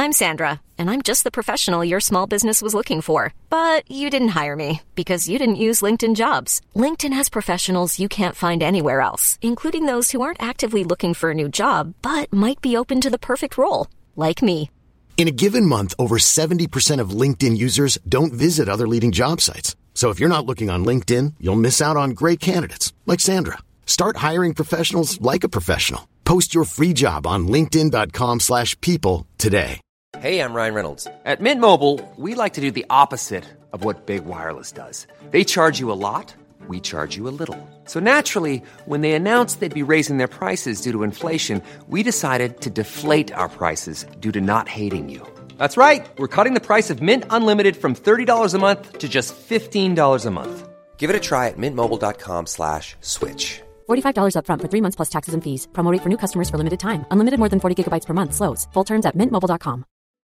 I'm Sandra, and I'm just the professional your small business was looking for. But you didn't hire me because you didn't use LinkedIn Jobs. LinkedIn has professionals you can't find anywhere else, including those who aren't actively looking for a new job, but might be open to the perfect role, like me. In a given month, over 70% of LinkedIn users don't visit other leading job sites. So if you're not looking on LinkedIn, you'll miss out on great candidates like Sandra. Start hiring professionals like a professional. Post your free job on linkedin.com/people today. Hey, I'm Ryan Reynolds. At Mint Mobile, we like to do the opposite of what Big Wireless does. They charge you a lot, we charge you a little. So naturally, when they announced they'd be raising their prices due to inflation, we decided to deflate our prices due to not hating you. That's right. We're cutting the price of Mint Unlimited from $30 a month to just $15 a month. Give it a try at mintmobile.com/switch. $45 up front for 3 months plus taxes and fees. Promo rate for new customers for limited time. Unlimited more than 40 gigabytes per month. Slows full terms at mintmobile.com.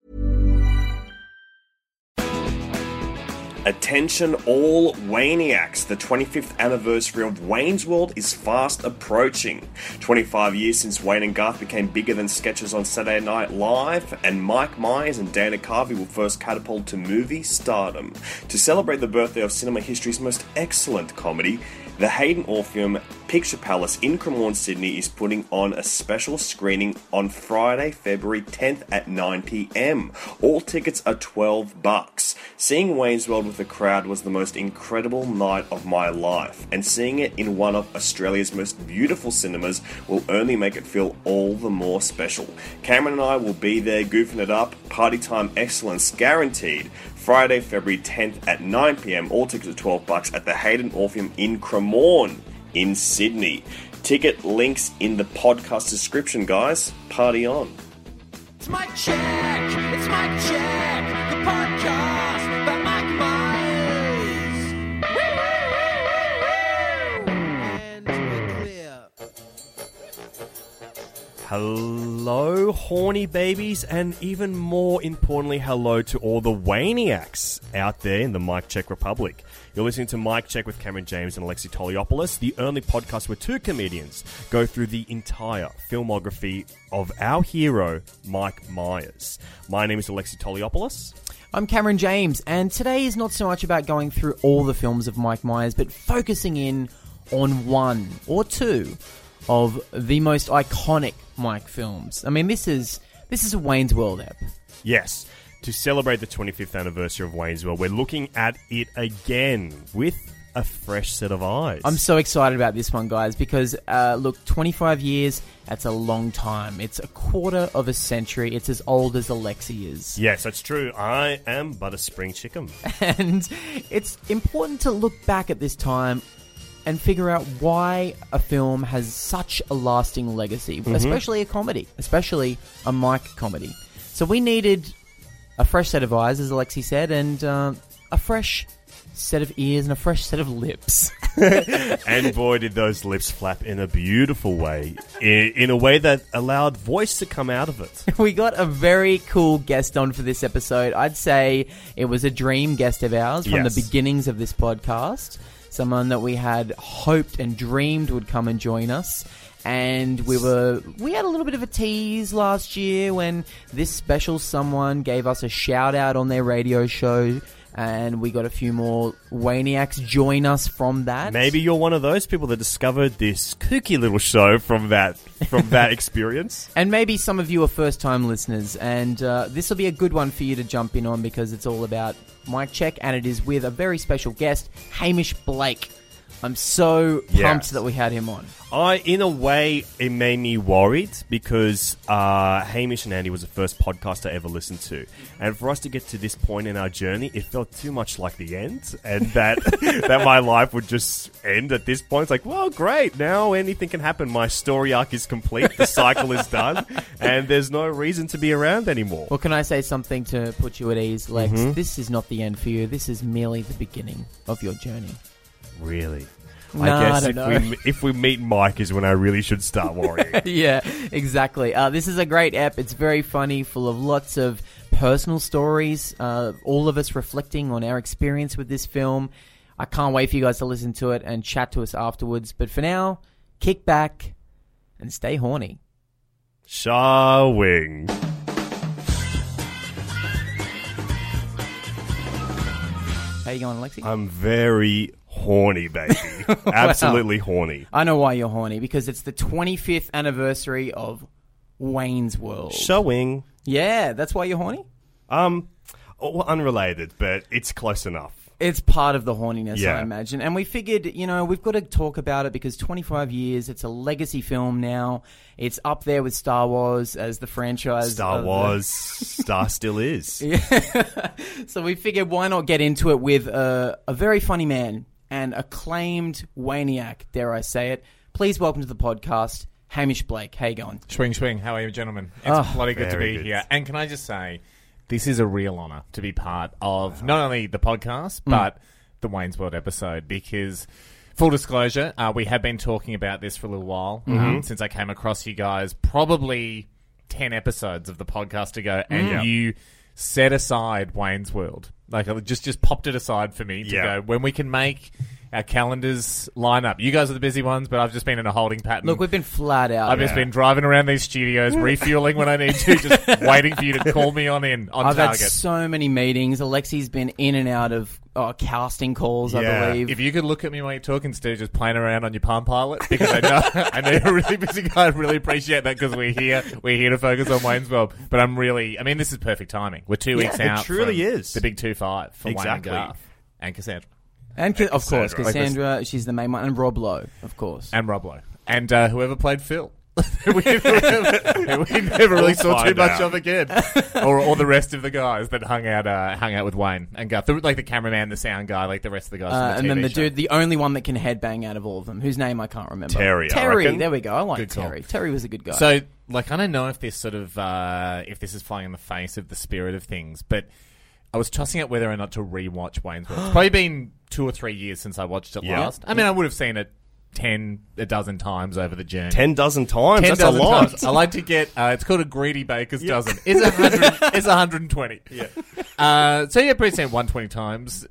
Attention all Wayniacs, the 25th anniversary of Wayne's World is fast approaching. 25 years since Wayne and Garth became bigger than sketches on Saturday Night Live, and Mike Myers and Dana Carvey were first catapulted to movie stardom. To celebrate the birthday of cinema history's most excellent comedy, the Hayden Orpheum Picture Palace in Cremorne, Sydney is putting on a special screening on Friday, February 10th at 9 p.m. All tickets are $12. Seeing Wayne's World with a crowd was the most incredible night of my life, and seeing it in one of Australia's most beautiful cinemas will only make it feel all the more special. Cameron and I will be there goofing it up, party time excellence guaranteed. Friday, February 10th at 9 p.m. All tickets are $12 at the Hayden Orpheum in Cremorne in Sydney. Ticket links in the podcast description, guys. Party on. It's Mike Check. It's Mike Check. The podcast by Mike Myers. And we're clear. Hello, horny babies, and even more importantly, hello to all the Wayniacs out there in the Mike Check Republic. You're listening to Mike Check with Cameron James and Alexi Toliopoulos, the only podcast where two comedians go through the entire filmography of our hero, Mike Myers. My name is Alexi Toliopoulos. I'm Cameron James, and today is not so much about going through all the films of Mike Myers, but focusing in on one or two of the most iconic Mike films. I mean, this is a Wayne's World ep. Yes. To celebrate the 25th anniversary of Wayne's World, we're looking at it again with a fresh set of eyes. I'm so excited about this one, guys, because, look, 25 years, that's a long time. It's a quarter of a century. It's as old as Alexi is. Yes, that's true. I am but a spring chicken. And it's important to look back at this time and figure out why a film has such a lasting legacy, especially a comedy, especially a Mike comedy. So we needed a fresh set of eyes, as Alexi said, and a fresh set of ears and a fresh set of lips. And boy, did those lips flap in a beautiful way, in a way that allowed voice to come out of it. We got a very cool guest on for this episode. I'd say it was a dream guest of ours from the beginnings of this podcast. Someone that we had hoped and dreamed would come and join us. And we had a little bit of a tease last year when this special someone gave us a shout out on their radio show, and we got a few more Wayniacs join us from that. Maybe you're one of those people that discovered this kooky little show from that experience. And maybe some of you are first time listeners, and this will be a good one for you to jump in on because it's all about Mike Check, and it is with a very special guest, Hamish Blake. I'm so pumped that we had him on. In a way, it made me worried because Hamish and Andy was the first podcast I ever listened to. And for us to get to this point in our journey, it felt too much like the end. And that that my life would just end at this point. It's like, well, great. Now anything can happen. My story arc is complete. The cycle is done. And there's no reason to be around anymore. Well, can I say something to put you at ease, Lex? This is not the end for you. This is merely the beginning of your journey. Really? No, I guess if we meet Mike is when I really should start worrying. Yeah, exactly. This is a great app. It's very funny, full of lots of personal stories, all of us reflecting on our experience with this film. I can't wait for you guys to listen to it and chat to us afterwards. But for now, kick back and stay horny. Shawing. How you going, Alexi? I'm very horny, baby. Absolutely horny. I know why you're horny, because it's the 25th anniversary of Wayne's World. Showing. Yeah, that's why you're horny? Unrelated, but it's close enough. It's part of the horniness, Yeah. I imagine. And we figured, we've got to talk about it because 25 years, it's a legacy film now. It's up there with Star Wars as the franchise. Star Wars. Star still is. So we figured, why not get into it with a very funny man and acclaimed Wayniac, dare I say it. Please welcome to the podcast, Hamish Blake. How you going? Swing. How are you, gentlemen? It's bloody good to very be good. here. And can I just say, this is a real honour to be part of not only the podcast, but the Wayne's World episode, because, full disclosure, we have been talking about this for a little while, since I came across you guys, probably 10 episodes of the podcast ago, and you set aside Wayne's World. Like, I just popped it aside for me to go, when we can make our calendars line up. You guys are the busy ones, but I've just been in a holding pattern. Look, we've been flat out. I've just been driving around these studios, refueling when I need to, just waiting for you to call me on I've target. had so many meetings. Alexi's been in and out of casting calls, I believe. If you could look at me while you're talking, instead of just playing around on your Palm Pilot, because I know you're a really busy guy. I really appreciate that, because we're here to focus on Wayne's World. But this is perfect timing. We're 2 weeks out. It truly from is the big 2-5 for Exactly. Wayne and Garth and Cassandra. And of course, Cassandra. Cassandra, she's the main one. And Rob Lowe, of course. And Rob Lowe. And whoever played Phil. we never really saw too find much out. of again, or the rest of the guys that hung out with Wayne and Garth, like the cameraman, the sound guy, like the rest of the guys. From the And TV then the show. dude, the only one that can headbang out of all of them, whose name I can't remember. Terry, I reckon. There we go. I like Good call. Terry. Terry was a good guy. So, I don't know if this sort of if this is flying in the face of the spirit of things, but I was tossing out whether or not to rewatch Wayne's World. It's probably been 2 or 3 years since I watched it last. I mean, I would have seen it a dozen times over the journey. 10 dozen times? 10 That's a dozen lot. times. I like to get, it's called a greedy baker's dozen. It's 100, it's 120. Yeah. So yeah, pretty saying 120 times.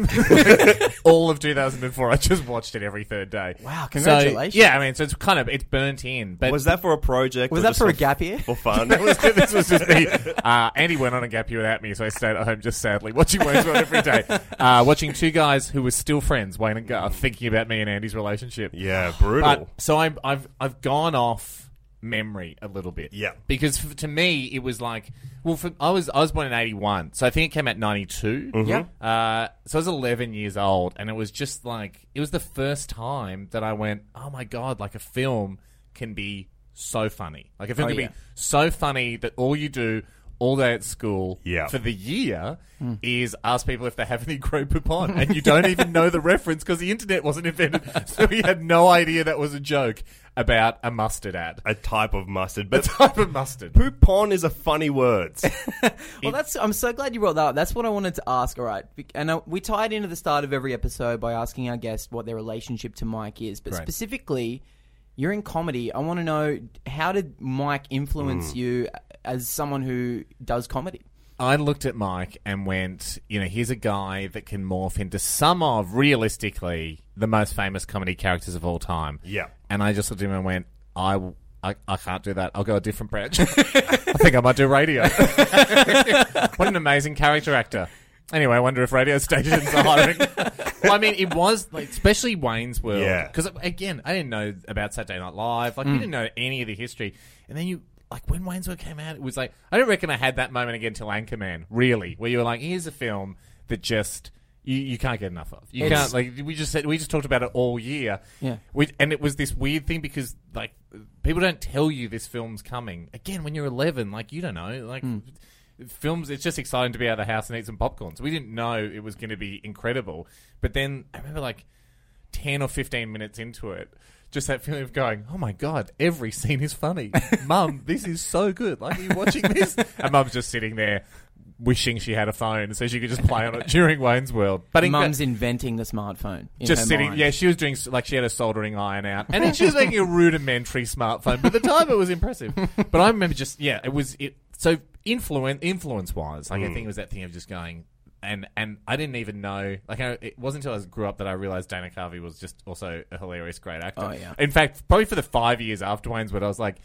All of 2004, I just watched it every third day. Wow, congratulations. So, yeah, so it's burnt in. But Was that for a project? was or that just for a gap year? For fun? this was just me. Andy went on a gap year without me, so I stayed at home just sadly watching Wayne's World every day. Watching two guys who were still friends, Wayne and Garth, thinking about me and Andy's relationship. Yeah, brutal. So I've gone off memory a little bit. Yeah. Because to me it was like, I was born in 81, so I think it came out 92. Yeah. So I was 11 years old, and it was just like, it was the first time that I went, oh my god, like a film can be so funny. Like a film can be so funny that all you do all day at school for the year is ask people if they have any Gros Poupon, and you don't even know the reference because the internet wasn't invented, so we had no idea that was a joke about a mustard ad. A type of mustard. A But type of mustard. Poupon is a funny word. Well, I'm so glad you brought that up. That's what I wanted to ask. All right. And we tie it into the start of every episode by asking our guest what their relationship to Mike is. But specifically, you're in comedy. I want to know, how did Mike influence you as someone who does comedy? I looked at Mike and went, here's a guy that can morph into some of, realistically, the most famous comedy characters of all time. Yeah. And I just looked at him and went, I can't do that. I'll go a different branch. I think I might do radio. What an amazing character actor. Anyway, I wonder if radio stations are hiring. Well, I mean, it was, like, especially Wayne's World. Yeah. Because, again, I didn't know about Saturday Night Live. Like, we didn't know any of the history. And then when Wayne's World came out, it was like, I don't reckon I had that moment again till Anchorman, really, where you were like, here's a film that just, you can't get enough of. You can't, like, we just talked about it all year. Yeah. And it was this weird thing because, like, people don't tell you this film's coming. Again, when you're 11, like, you don't know. Like, films, it's just exciting to be out of the house and eat some popcorn. So we didn't know it was going to be incredible. But then I remember, like, 10 or 15 minutes into it, just that feeling of going, oh my god, every scene is funny. Mum, this is so good. Like, are you watching this? And Mum's just sitting there wishing she had a phone so she could just play on it during Wayne's World. But Mum's inventing the smartphone in just her sitting, mind. yeah, she was doing, like, she had a soldering iron out, and then she was making a rudimentary smartphone. But at the time, it was impressive. But I remember so influence-wise, like, I think it was that thing of just going, and I didn't even know, like, it wasn't until I grew up that I realised Dana Carvey was just also a hilarious, great actor. Oh, yeah. In fact, probably for the 5 years after Wayne's World, I was like,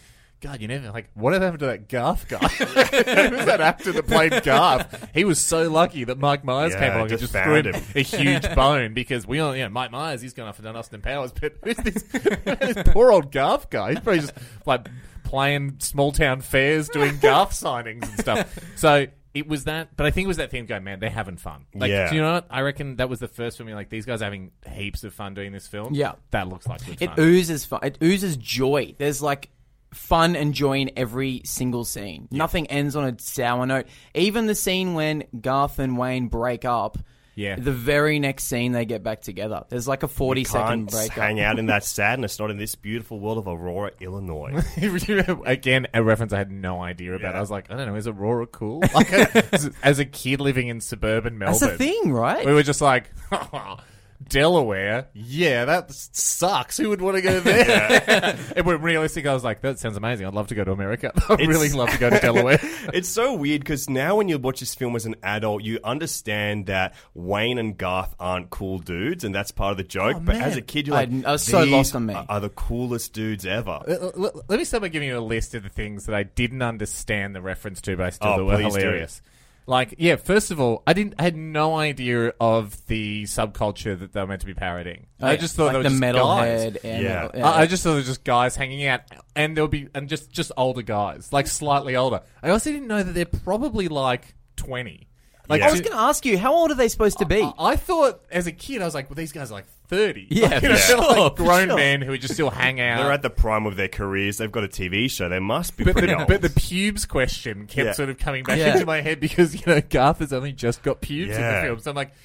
God, you never like. Whatever happened to that Garth guy? Who was that actor that played Garth? He was so lucky that Mike Myers came along and just threw him a huge bone because we all, Mike Myers, he's gone off and done Austin Powers, but who's this poor old Garth guy? He's probably just like playing small town fairs, doing Garth signings and stuff. So. It was that, but I think it was that thing going, man, they're having fun. Like, do you know what? I reckon that was the first for me. Like, these guys are having heaps of fun doing this film. Yeah. That looks like good fun. It oozes fun. It oozes joy. There's like fun and joy in every single scene. Yeah. Nothing ends on a sour note. Even the scene when Garth and Wayne break up. Yeah. The very next scene they get back together. There's like a 40-second break. Hang out in that sadness, not in this beautiful world of Aurora, Illinois. Again, a reference I had no idea about. I was like, I don't know, is Aurora cool? Like, as a kid living in suburban Melbourne. That's a thing, right? We were just like, Delaware? Yeah, that sucks. Who would want to go there? And when realistic, I was like, that sounds amazing. I'd love to go to America. I'd really love to go to Delaware. It's so weird because now when you watch this film as an adult, you understand that Wayne and Garth aren't cool dudes, and that's part of the joke. But as a kid, you're like, I was so lost on me. Are the coolest dudes ever. Let me start by giving you a list of the things that I didn't understand the reference to, but I still thought were hilarious. Like, yeah, first of all, I had no idea of the subculture that they were meant to be parodying. I just thought like they were the just metalhead. guys. I just thought they were just guys hanging out, and there'll be just older guys, like slightly older. I also didn't know that they're probably like 20. Like, I was going to ask you, how old are they supposed to be? I thought as a kid, I was like, well, these guys are like 30. Yeah, like, they're like grown men who just still hang out. They're at the prime of their careers. They've got a TV show. They must be pretty old. But the pubes question kept sort of coming back into my head because, Garth has only just got pubes in the film. So I'm like,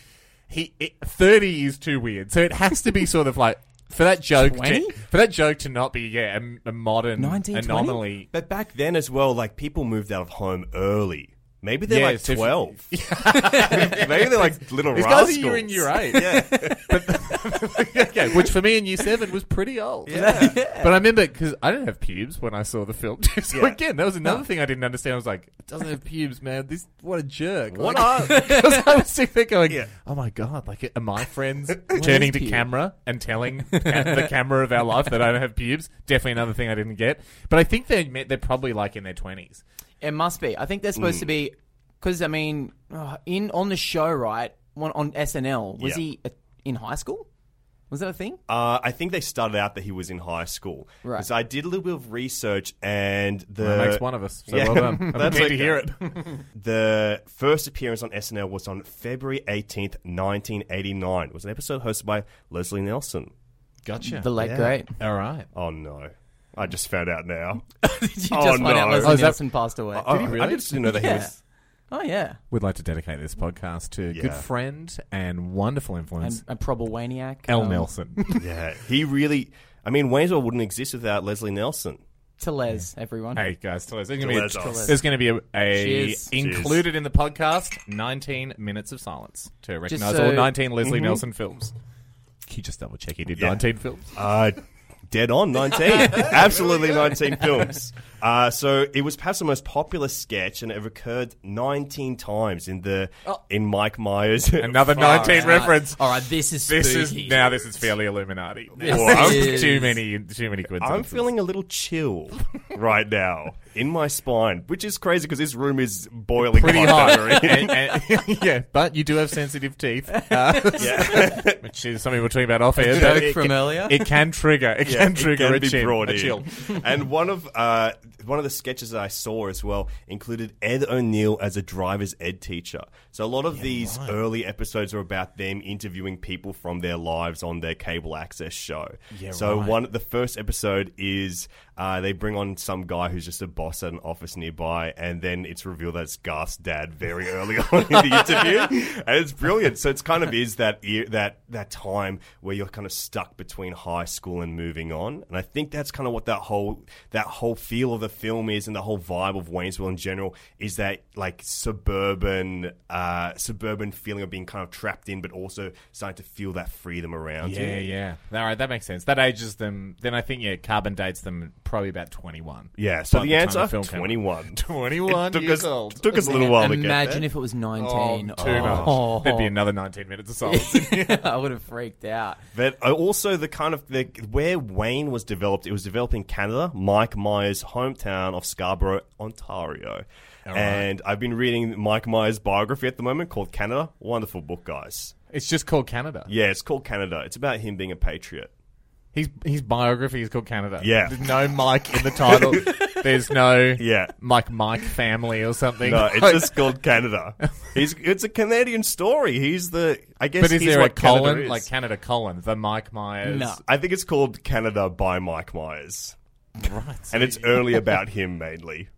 30 is too weird. So it has to be sort of like, for that joke to not be a modern 1920? anomaly. But back then as well, like, people moved out of home early. Maybe they're like 12. Maybe they're like little These rascals. guys are year in, year 8. Which for me in year 7 was pretty old. Yeah. But I remember, because I didn't have pubes when I saw the film. So again, that was another thing I didn't understand. I was like, it doesn't have pubes, man. What a jerk. Because I was sitting there going, oh my God, like, are my friends turning to camera and telling the camera of our life that I don't have pubes? Definitely another thing I didn't get. But I think they're probably like in their 20s. It must be. I think they're supposed to be, because I mean, on the show, right? On SNL, was he in high school? Was that a thing? I think they started out that he was in high school. Right. Because I did a little bit of research, and that makes one of us. So well done. I'm keen to hear it. The first appearance on SNL was on February 18th, 1989. It was an episode hosted by Leslie Nielsen. Gotcha. The late great. All right. Oh no. I just found out now. Did you just find out Leslie Nielsen passed away? Did he really? I just didn't know that he was... Oh, yeah. We'd like to dedicate this podcast to a good friend and wonderful influence. And a probable-waniac. L. Nelson. Yeah. He really... I mean, Wayne's World wouldn't exist without Leslie Nielsen. To Les, everyone. Hey, guys, to Les. There's Cheers. going to be a included in the podcast, 19 minutes of silence to recognise all 19 Leslie Nielsen films. Can you just double-check he did 19 films? Dead on, 19. Absolutely 19 films. So it was perhaps the most popular sketch, and it recurred 19 times in Mike Myers. Another 19 reference. All right, this is spooky. This is fairly Illuminati. Too many coincidences. I'm feeling a little chill right now in my spine, which is crazy because this room is boiling pretty hot. Yeah, but you do have sensitive teeth. Which is something we're talking about off air. Joke from earlier. It can trigger. It can trigger a chill. And one of the sketches that I saw as well included Ed O'Neill as a driver's ed teacher. So a lot of these early episodes are about them interviewing people from their lives on their cable access show. Yeah, the first episode is they bring on some guy who's just a boss at an office nearby, and then it's revealed that it's Garth's dad very early on in the interview, and it's brilliant. So it's kind of is that time where you're kind of stuck between high school and moving on, and I think that's kind of what that whole feel of the film is, and the whole vibe of Wayne's World in general is that like suburban feeling of being kind of trapped in, but also starting to feel that freedom around you. Yeah. All right, that makes sense. That ages them. Then I think carbon dates them probably about 21. Yeah, so By the time answer, film came out. 21. 21 years old. Took us a little while to get Imagine there. if it was 19. Too much. There'd be another 19 minutes of silence. I would have freaked out. But also where Wayne was developed, it was developed in Canada, Mike Myers' hometown of Scarborough, Ontario. All right. And I've been reading Mike Myers' biography at the moment called Canada. Wonderful book, guys. It's just called Canada. Yeah, it's called Canada. It's about him being a patriot. His biography is called Canada. Yeah. There's no Mike in the title. There's no Yeah. Mike family or something. No, it's just called Canada. It's a Canadian story. I guess But is he's there a what Canada colon? is. Like Canada colon, the Mike Myers? No. I think it's called Canada by Mike Myers. Right. And it's early about him mainly.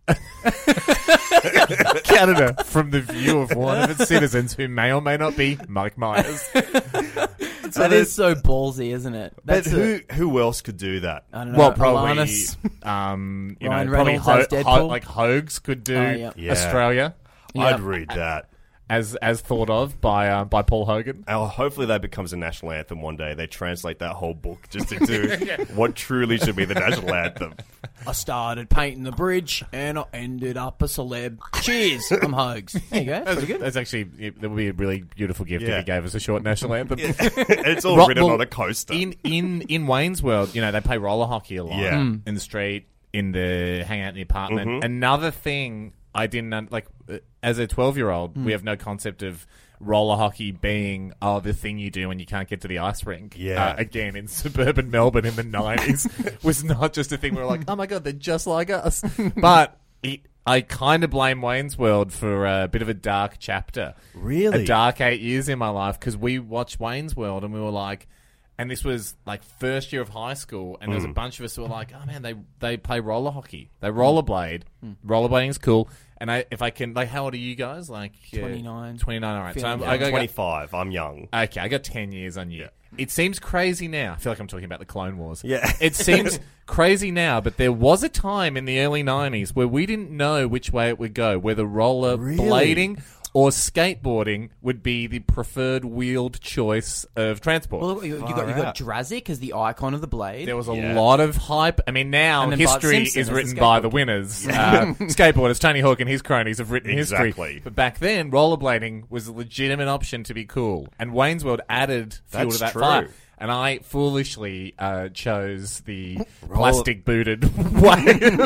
Canada from the view of one of its citizens who may or may not be Mike Myers. That is so ballsy, isn't it? But who else could do that? I don't know. Well, probably, Alanis. Ryan Ryan probably Reynolds as Deadpool. like Hoax could do yeah. Yeah. Australia I'd read that. as thought of by Paul Hogan. Hopefully that becomes a national anthem one day. They translate that whole book just into what truly should be the national anthem. I started painting the bridge and I ended up a celeb. Cheers, I'm Hoax. There you go. Pretty good. That's actually that would be a really beautiful gift if Yeah. he gave us a short national anthem. It's all written on a coaster. In Wayne's World, they play roller hockey a lot Yeah. in the street, in the hangout in the apartment. Mm-hmm. Another thing I didn't as a 12-year-old, we have no concept of roller hockey being the thing you do when you can't get to the ice rink. Yeah. Again, in suburban Melbourne in the 90s was not just a thing where we're like, oh my god, they're just like us. But I kind of blame Wayne's World for a bit of a dark chapter. Really? A dark 8 years in my life, because we watched Wayne's World and we were like, and this was like first year of high school, and there was a bunch of us who were like, oh man, they play roller hockey. They rollerblade. Rollerblading's cool. And if I can, how old are you guys? 29. 29, all right. So Feeling I got 25. I'm young. Okay, I got 10 years on you. It seems crazy now. I feel like I'm talking about the Clone Wars. Yeah. It seems crazy now, but there was a time in the early 90s where we didn't know which way it would go, whether rollerblading or skateboarding would be the preferred wheeled choice of transport. Well, you got Jurassic as the icon of the blade. There was a lot of hype. I mean, now And then Bart history Simpson is as written the by the skateboarder. winners. Skateboarders, Tony Hawk and his cronies have written history. Exactly. But back then, rollerblading was a legitimate option to be cool. And Wayne's World added fuel That's to that true. fire. And I foolishly chose the plastic-booted way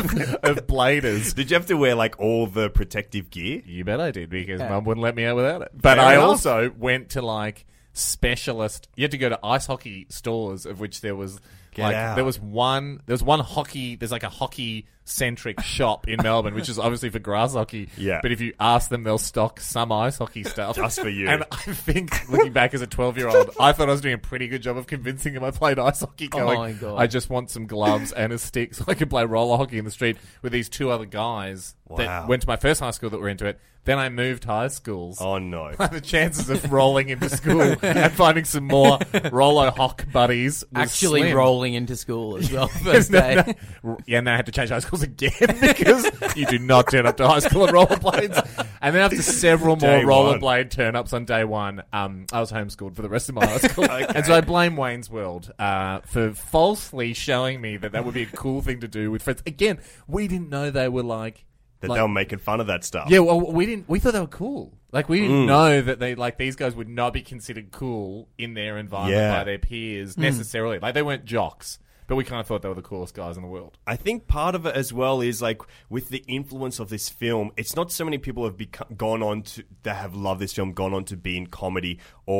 of bladers. Did you have to wear all the protective gear? You bet I did, because Mum wouldn't let me out without it. But Fair I enough. also went to specialist. You had to go to ice hockey stores, of which there was out. there was one hockey. There's a hockey centric shop in Melbourne, which is obviously for grass hockey. Yeah. But if you ask them, they'll stock some ice hockey stuff Just for you. And I think, looking back as a 12-year-old, I thought I was doing a pretty good job of convincing him I played ice hockey. Going, my God. I just want some gloves and a stick so I can play roller hockey in the street with these two other guys Wow. that went to my first high school that were into it. Then I moved high schools. Oh, no. The chances of rolling into school and finding some more roller hock buddies was Actually slim. rolling into school as well first day. Yeah, and then I had to change high schools again because you do not turn up to high school on rollerblades. And then after several more Day one. rollerblade turn-ups on day one, I was homeschooled for the rest of my high school. And so I blame Wayne's World for falsely showing me that would be a cool thing to do with friends. Again, we didn't know they were That they were making fun of that stuff. yeah, well, we thought they were cool. We didn't know that they these guys would not be considered cool in their environment by their peers necessarily. They weren't jocks, but we kind of thought they were the coolest guys in the world. I think part of it as well is with the influence of this film, it's not so many people have gone on to that have loved this film, gone on to be in comedy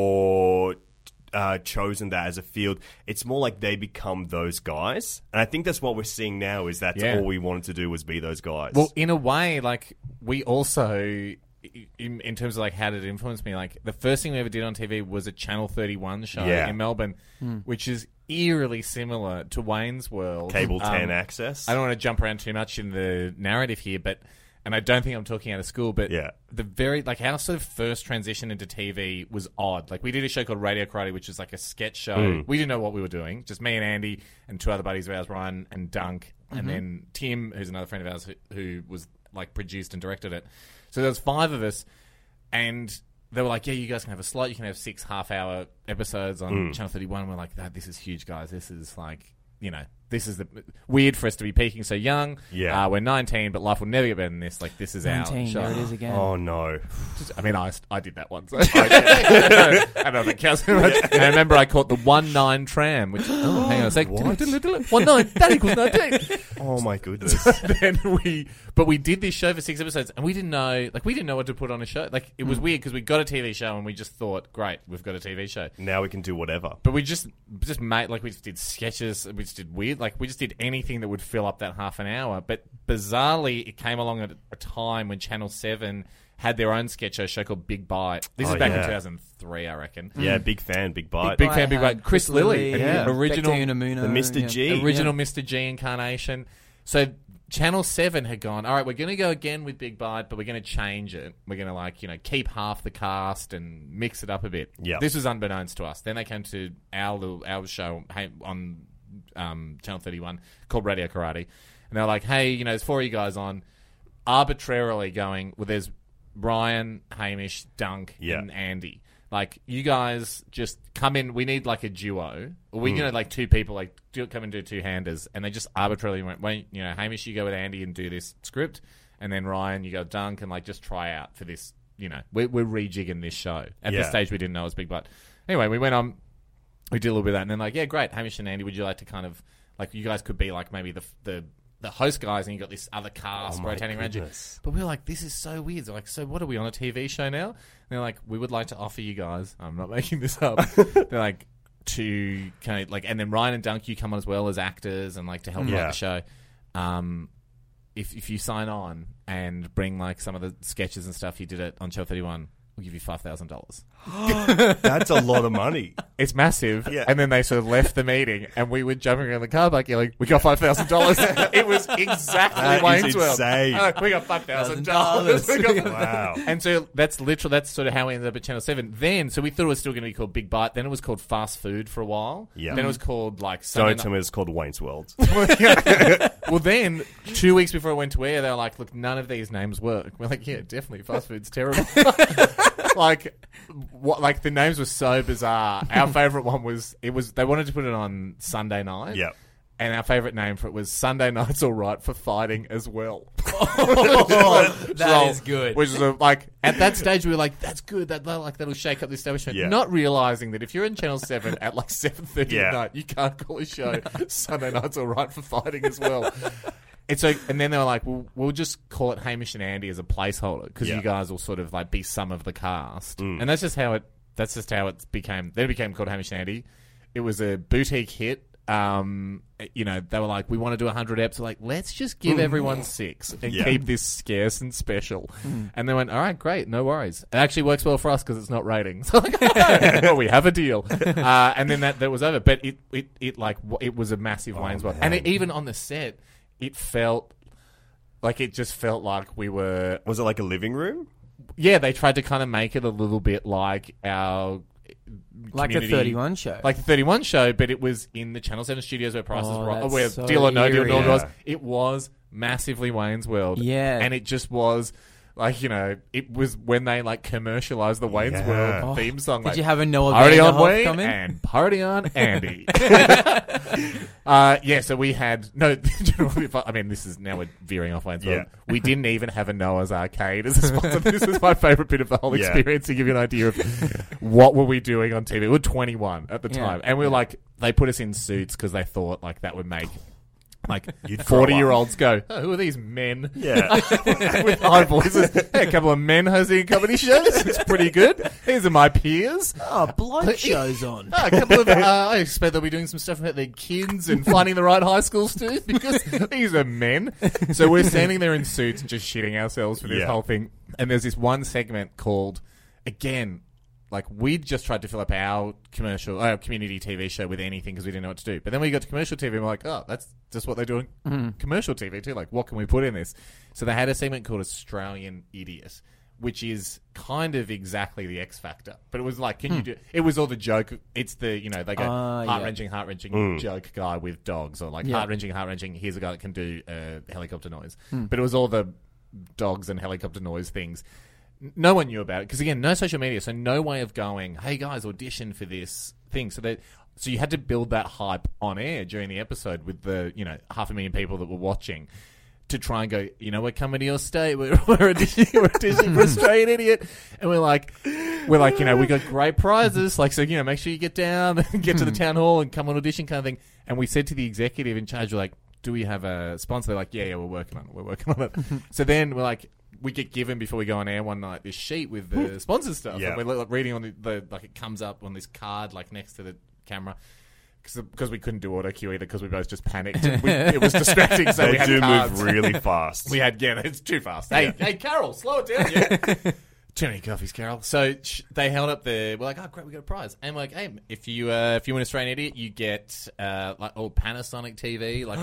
or chosen that as a field. It's more like they become those guys, and I think that's what we're seeing now. Is that's all we wanted to do was be those guys. Well, in a way, we also, in terms of how did it influence me, the first thing we ever did on TV was a Channel 31 show in Melbourne, which is eerily similar to Wayne's World. Cable 10 access. I don't want to jump around too much in the narrative here, and I don't think I'm talking out of school, but the very, our sort of first transition into TV was odd. We did a show called Radio Karate, which was a sketch show. We didn't know what we were doing. Just me and Andy and two other buddies of ours, Ryan and Dunk, and then Tim, who's another friend of ours who was produced and directed it. So there was 5 of us, and they were like, yeah, you guys can have a slot. You can have 6 half-hour episodes on Channel 31. And we're like, this is huge, guys. This is you know, this is the weird for us to be peaking so young. Yeah. We're 19, but life will never get better than this. Like, this is our 19, show. there it is again. Oh no! I mean, I did that once. I don't know if it counts very much. And I remember I caught the 1-9 tram, which, hang on a sec. What? 1-9, that equals 19. Oh my goodness! Then we did this show for 6 episodes, and we didn't know what to put on a show. Like, it was weird because we got a TV show and we just thought, great, we've got a TV show. Now we can do whatever. But we just made, like, we just did sketches, we just did weird, like, we just did anything that would fill up that half an hour. But bizarrely, it came along at a time when Channel 7 had their own sketch show called Big Bite. This is back in 2003, I reckon. Yeah, big fan, Big Bite. Big fan, Big Bite. Chris Lilly, original Becca Unamuno, the Mr. G. original Mr. G incarnation. So Channel 7 had gone, all right, we're going to go again with Big Bite, but we're going to change it. We're going to, like, you know, keep half the cast and mix it up a bit. Yeah. This was unbeknownst to us. Then they came to our show on Channel 31 called Radio Karate. And they're like, hey, you know, there's 4 of you guys on, arbitrarily going, well, there's Ryan, Hamish, Dunk, and Andy. Like, you guys just come in. We need, like, a duo. Or we, you know, like, 2 people, like, come and do 2-handers. And they just arbitrarily went, wait, you know, Hamish, you go with Andy and do this script. And then Ryan, you go with Dunk and, like, just try out for this, you know. We're rejigging this show. At this stage, we didn't know it was Big Bite. Anyway, we went on. We did a little bit of that. And then, like, yeah, great. Hamish and Andy, would you like to kind of, like, you guys could be, like, maybe the host guys, and you got this other cast rotating around you. But we were like, this is so weird. They're like, so what are we on a TV show now? And they're like, we would like to offer you guys, I'm not making this up, they're like, to kind of like, and then Ryan and Dunk, you come on as well as actors and like to help write the show. If you sign on and bring like some of the sketches and stuff you did it on Channel 31, we'll give you $5,000. That's a lot of money. It's massive. Yeah. And then they sort of left the meeting, and we were jumping around the car park yelling, we got $5,000. It was exactly That Wayne's is World. insane. We got $5,000. Wow. And so that's sort of how we ended up at Channel 7. Then, so we thought it was still going to be called Big Bite. Then it was called Fast Food for a while. Yeah. Then it was called like Don't tell me it's called Wayne's World. Well, then 2 weeks before it went to air, they were like, look, none of these names work. We're like, yeah, definitely. Fast food's terrible. Like the names were so bizarre. Our favourite one was they wanted to put it on Sunday night. Yep. And our favourite name for it was Sunday Night's All Right for Fighting as Well. That is good. Which is like, at that stage we were like, that's good. That'll shake up the establishment. Yeah. Not realising that if you're in Channel 7 at like 7:30 at night, you can't call a show Sunday Night's All Right for Fighting as Well. And then they were like, well, we'll just call it Hamish and Andy as a placeholder because you guys will sort of like be some of the cast. And that's just how it became. Then it became called Hamish and Andy. It was a boutique hit. You know, they were like, we want to do 100 eps. Like, let's just give everyone 6 and keep this scarce and special. And they went, all right, great, no worries. It actually works well for us because it's not ratings. So like, well, we have a deal. And then that was over. But it was a massive Wayne's World. And even on the set, it felt like we were. Was it like a living room? Yeah, they tried to kind of make it a little bit like our. Like the 31 show. Like the 31 show, but it was in the Channel 7 studios where Price is Right, where so Deal or No Deal eerie. was. It was massively Wayne's World. Yeah. And it just was, like, you know, it was when they, like, commercialised the Wayne's World theme song. Did like, you have a Noah Party on Vanderhoff Wayne come in? and Party on Andy. So we had... No, I mean, this is... Now we're veering off Wayne's World. We didn't even have a Noah's Arcade as a sponsor. This was my favourite bit of the whole experience to give you an idea of what were we doing on TV. We were 21 at the time. And we were like... They put us in suits because they thought, like, that would make... Like, 40-year-olds go, oh, who are these men? Yeah. With high voices. Hey, a couple of men hosting comedy shows. It's pretty good. These are my peers. Oh, bloke shows on. A couple of, I expect they'll be doing some stuff about their kids and finding the right high schools too, because these are men. So we're standing there in suits and just shitting ourselves for this whole thing. And there's this one segment called, again, like, we'd just tried to fill up our community TV show with anything because we didn't know what to do. But then we got to commercial TV and we're like, oh, that's just what they're doing. Commercial TV too. Like, what can we put in this? So they had a segment called Australian Idiot, which is kind of exactly the X Factor. But it was like, can you do... It was all the joke. It's the, you know, they go heart-wrenching joke guy with dogs. Or like heart-wrenching, here's a guy that can do helicopter noise. But it was all the dogs and helicopter noise things. No one knew about it because, again, no social media, so no way of going, hey guys, audition for this thing. So So you had to build that hype on air during the episode with the 500,000 people that were watching to try and go, we're coming to your state, we're auditioning for Australian Idiot, and we're like, we got great prizes, like, so make sure you get down and get to the town hall and come on audition kind of thing. And we said to the executive in charge, we're like, do we have a sponsor? They're like, yeah, we're working on it. So then we're like, we get given before we go on air one night this sheet with the sponsor stuff, and we're reading on the like it comes up on this card like next to the camera. Because we couldn't do auto cue either, because we both just panicked. It was distracting, so we had cards. Move really fast. We had, it's too fast. Hey, Carol, slow it down, yeah. Too many coffees, Carol. So they held up we're like, oh, great, we got a prize. And we're like, hey, if you win Australian Idiot, you get like old Panasonic TV, like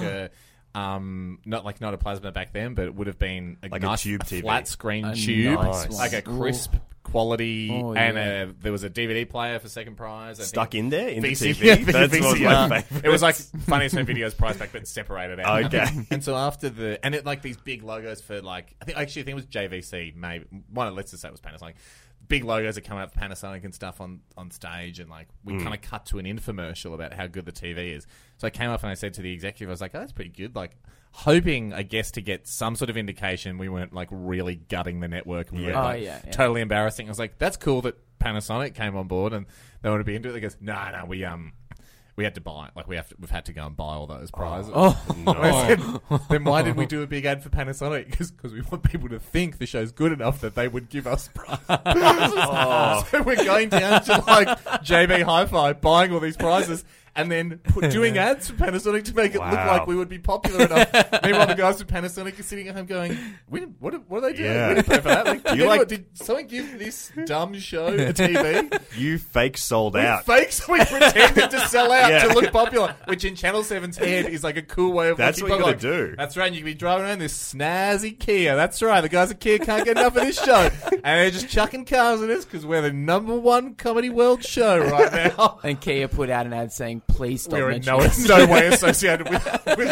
not a plasma back then, but it would have been a nice tube TV. Flat screen tube, nice. like a crisp quality, and there was a DVD player for second prize. Stuck in there in the VCR, TV. That's my favourite. It was like Funniest Home Videos prize back, but separated out. Okay. And so after these big logos for like, I think it was JVC, maybe let's just say it was Panasonic. Big logos that come out for Panasonic and stuff on stage, and like we kind of cut to an infomercial about how good the TV is. So I came up and I said to the executive, I was like, oh, that's pretty good. Like, hoping, I guess, to get some sort of indication we weren't like really gutting the network. And we were totally embarrassing. I was like, that's cool that Panasonic came on board and they want to be into it. They goes, no, we had to buy it. Like we've had to go and buy all those prizes. No. I said, then why did we do a big ad for Panasonic? Because we want people to think the show's good enough that they would give us prizes. So we're going down to like JB Hi-Fi, buying all these prizes, and then doing ads for Panasonic to make it look like we would be popular enough. Meanwhile, the guys from Panasonic are sitting at home going, what are they doing? Yeah. We didn't pay for that. Did someone give this dumb show a TV? You fake sold out. We pretended to sell out to look popular, which in Channel 7's head is like a cool way of That's looking what you popular. gotta do. That's right, and you can be driving around this snazzy Kia. That's right, the guys at Kia can't get enough of this show. And they're just chucking cars at us because we're the #1 comedy world show right now. And Kia put out an ad saying, please stop We're in mentioning no way associated with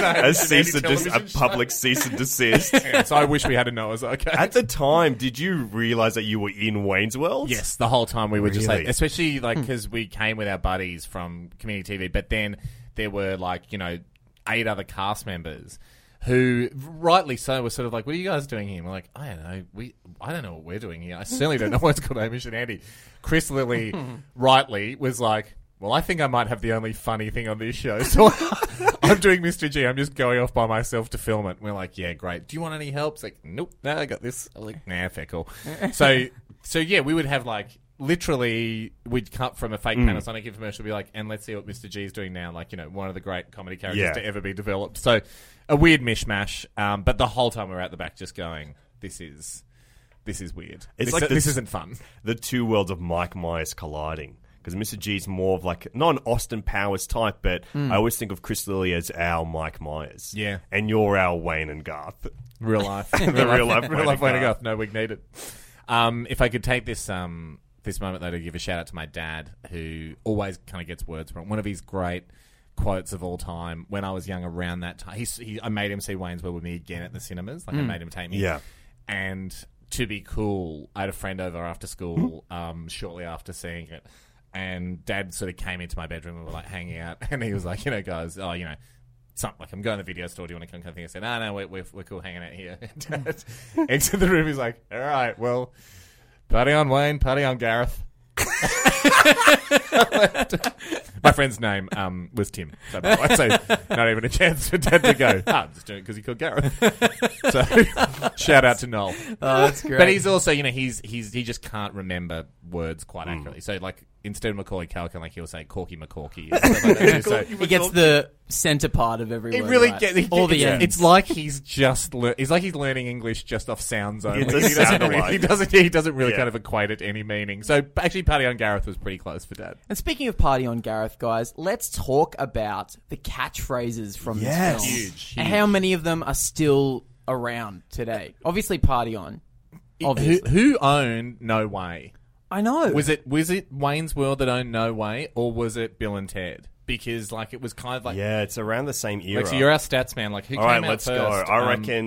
that. A public cease and desist. Yeah, so I wish we had a Noah's okay. At the time, did you realise that you were in Wayne's World? Yes, the whole time we were just like, Really? especially like because we came with our buddies from community TV, but then there were like 8 other cast members who, rightly so, were sort of like, "What are you guys doing here?" And we're like, "I don't know. I don't know what we're doing here. I certainly don't know why it's called Hamish and Andy." Chris Lilly, rightly, was like, "Well, I think I might have the only funny thing on this show, so I'm doing Mr. G. I'm just going off by myself to film it." And we're like, "Yeah, great. Do you want any help?" It's like, "Nope, no, I got this." I'm like, "Nah, fair cool." So yeah, we would have like. Literally, we'd cut from a fake Panasonic infomercial, be like, and let's see what Mr. G is doing now. Like, one of the great comedy characters to ever be developed. So, a weird mishmash. But the whole time we're at the back just going, this is weird. This isn't fun. The two worlds of Mike Myers colliding. Because Mr. G's more of like, not an Austin Powers type, but I always think of Chris Lilly as our Mike Myers. Yeah. And you're our Wayne and Garth. Real life. real life Wayne and Garth. No wig needed. If I could take this moment, though, to give a shout-out to my dad, who always kind of gets words wrong. One of his great quotes of all time, when I was young around that time, I made him see Wayne's World with me again at the cinemas. Like, I made him take me. Yeah. And to be cool, I had a friend over after school shortly after seeing it. And Dad sort of came into my bedroom and we were, like, hanging out. And he was like, guys, something like, I'm going to the video store. Do you want to come? Kind of thing. I said, no, we're cool hanging out here. And Dad exited the room. He's like, all right, well... Party on, Wayne. Party on, Gareth. My friend's name was Tim. So not even a chance for Dad to go, I'm just doing it because he called Gareth. So shout out to Noel. Oh, that's great. But he's also, he just can't remember words quite accurately. So like instead of Macaulay Culkin, like he'll say Corky McCorky. Like so he gets the centre part of every word. It really right? gets all the ends. It's like he's just he's learning English just off sounds only. He doesn't really kind of equate it to any meaning. So actually, Party on Gareth was pretty close for Dad. And speaking of Party on Gareth, guys, let's talk about the catchphrases from this film. Huge. And how many of them are still around today? Obviously, Party on. Obviously. Who owned No Way? I know. Was it Wayne's World that owned No Way, or was it Bill and Ted? Because like it was kind of like it's around the same era. Like, so you're our stats man. Like who All came right, out let's first? go. I reckon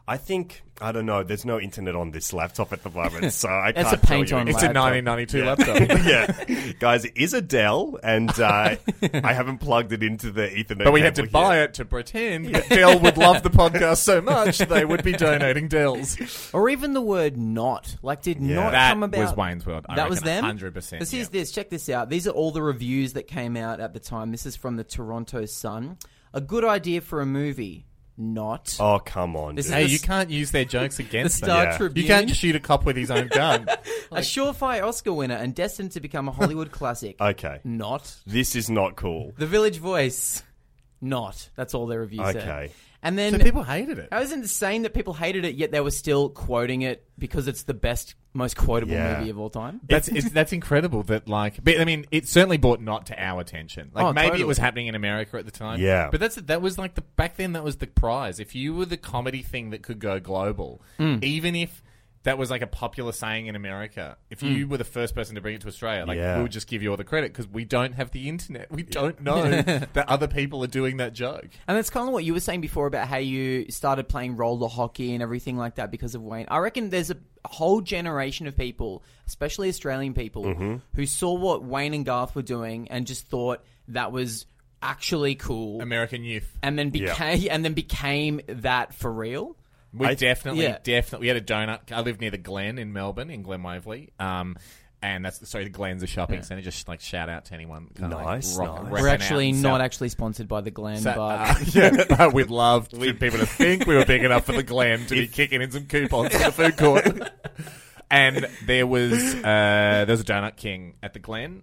I think, I don't know, there's no internet on this laptop at the moment, so I It's can't a paint tell you on It's a laptop. 1992 laptop. yeah. Guys, it is a Dell, and I haven't plugged it into the Ethernet But we had to cable buy yet. it to pretend that Dell would love the podcast so much they would be donating Dells. Or even the word "not." Like, did "not" That come about? was Wayne's World. I That was reckon, them? 100%. Because here's this. Check this out. These are all the reviews that came out at the time. This is from the Toronto Sun. A good idea for a movie. Not. Oh, come on, This dude. Hey, is you can't use their jokes the against them. Star Yeah. Tribune. You can't shoot a cop with his own gun. A surefire Oscar winner and destined to become a Hollywood classic. Okay. Not. This is not cool. The Village Voice. Not. That's all their reviews said. Okay. And then So people hated it. I was insane that people hated it, yet they were still quoting it because it's the best, most quotable Yeah. movie of all time. That's incredible that, like, but I mean, it certainly brought not to our attention. Like, Oh, maybe totally. it was happening in America at the time. Yeah. But that was like back then that was the prize. If you were the comedy thing that could go global, even if that was like a popular saying in America, if you were the first person to bring it to Australia, like, Yeah. we would just give you all the credit because we don't have the internet. We don't know that other people are doing that joke. And that's kind of what you were saying before about how you started playing roller hockey and everything like that because of Wayne. I reckon there's a whole generation of people, especially Australian people, who saw what Wayne and Garth were doing and just thought that was actually cool, American youth. and then became that for real. We definitely. We had a donut. I live near the Glen in Melbourne, in Glen Waverley. And the Glen's a shopping centre. Just like shout out to anyone. Nice, nice. We're actually not actually sponsored by the Glen, but we'd love people to think we were big enough for the Glen to be kicking in some coupons in the food court. And there was a Donut King at the Glen,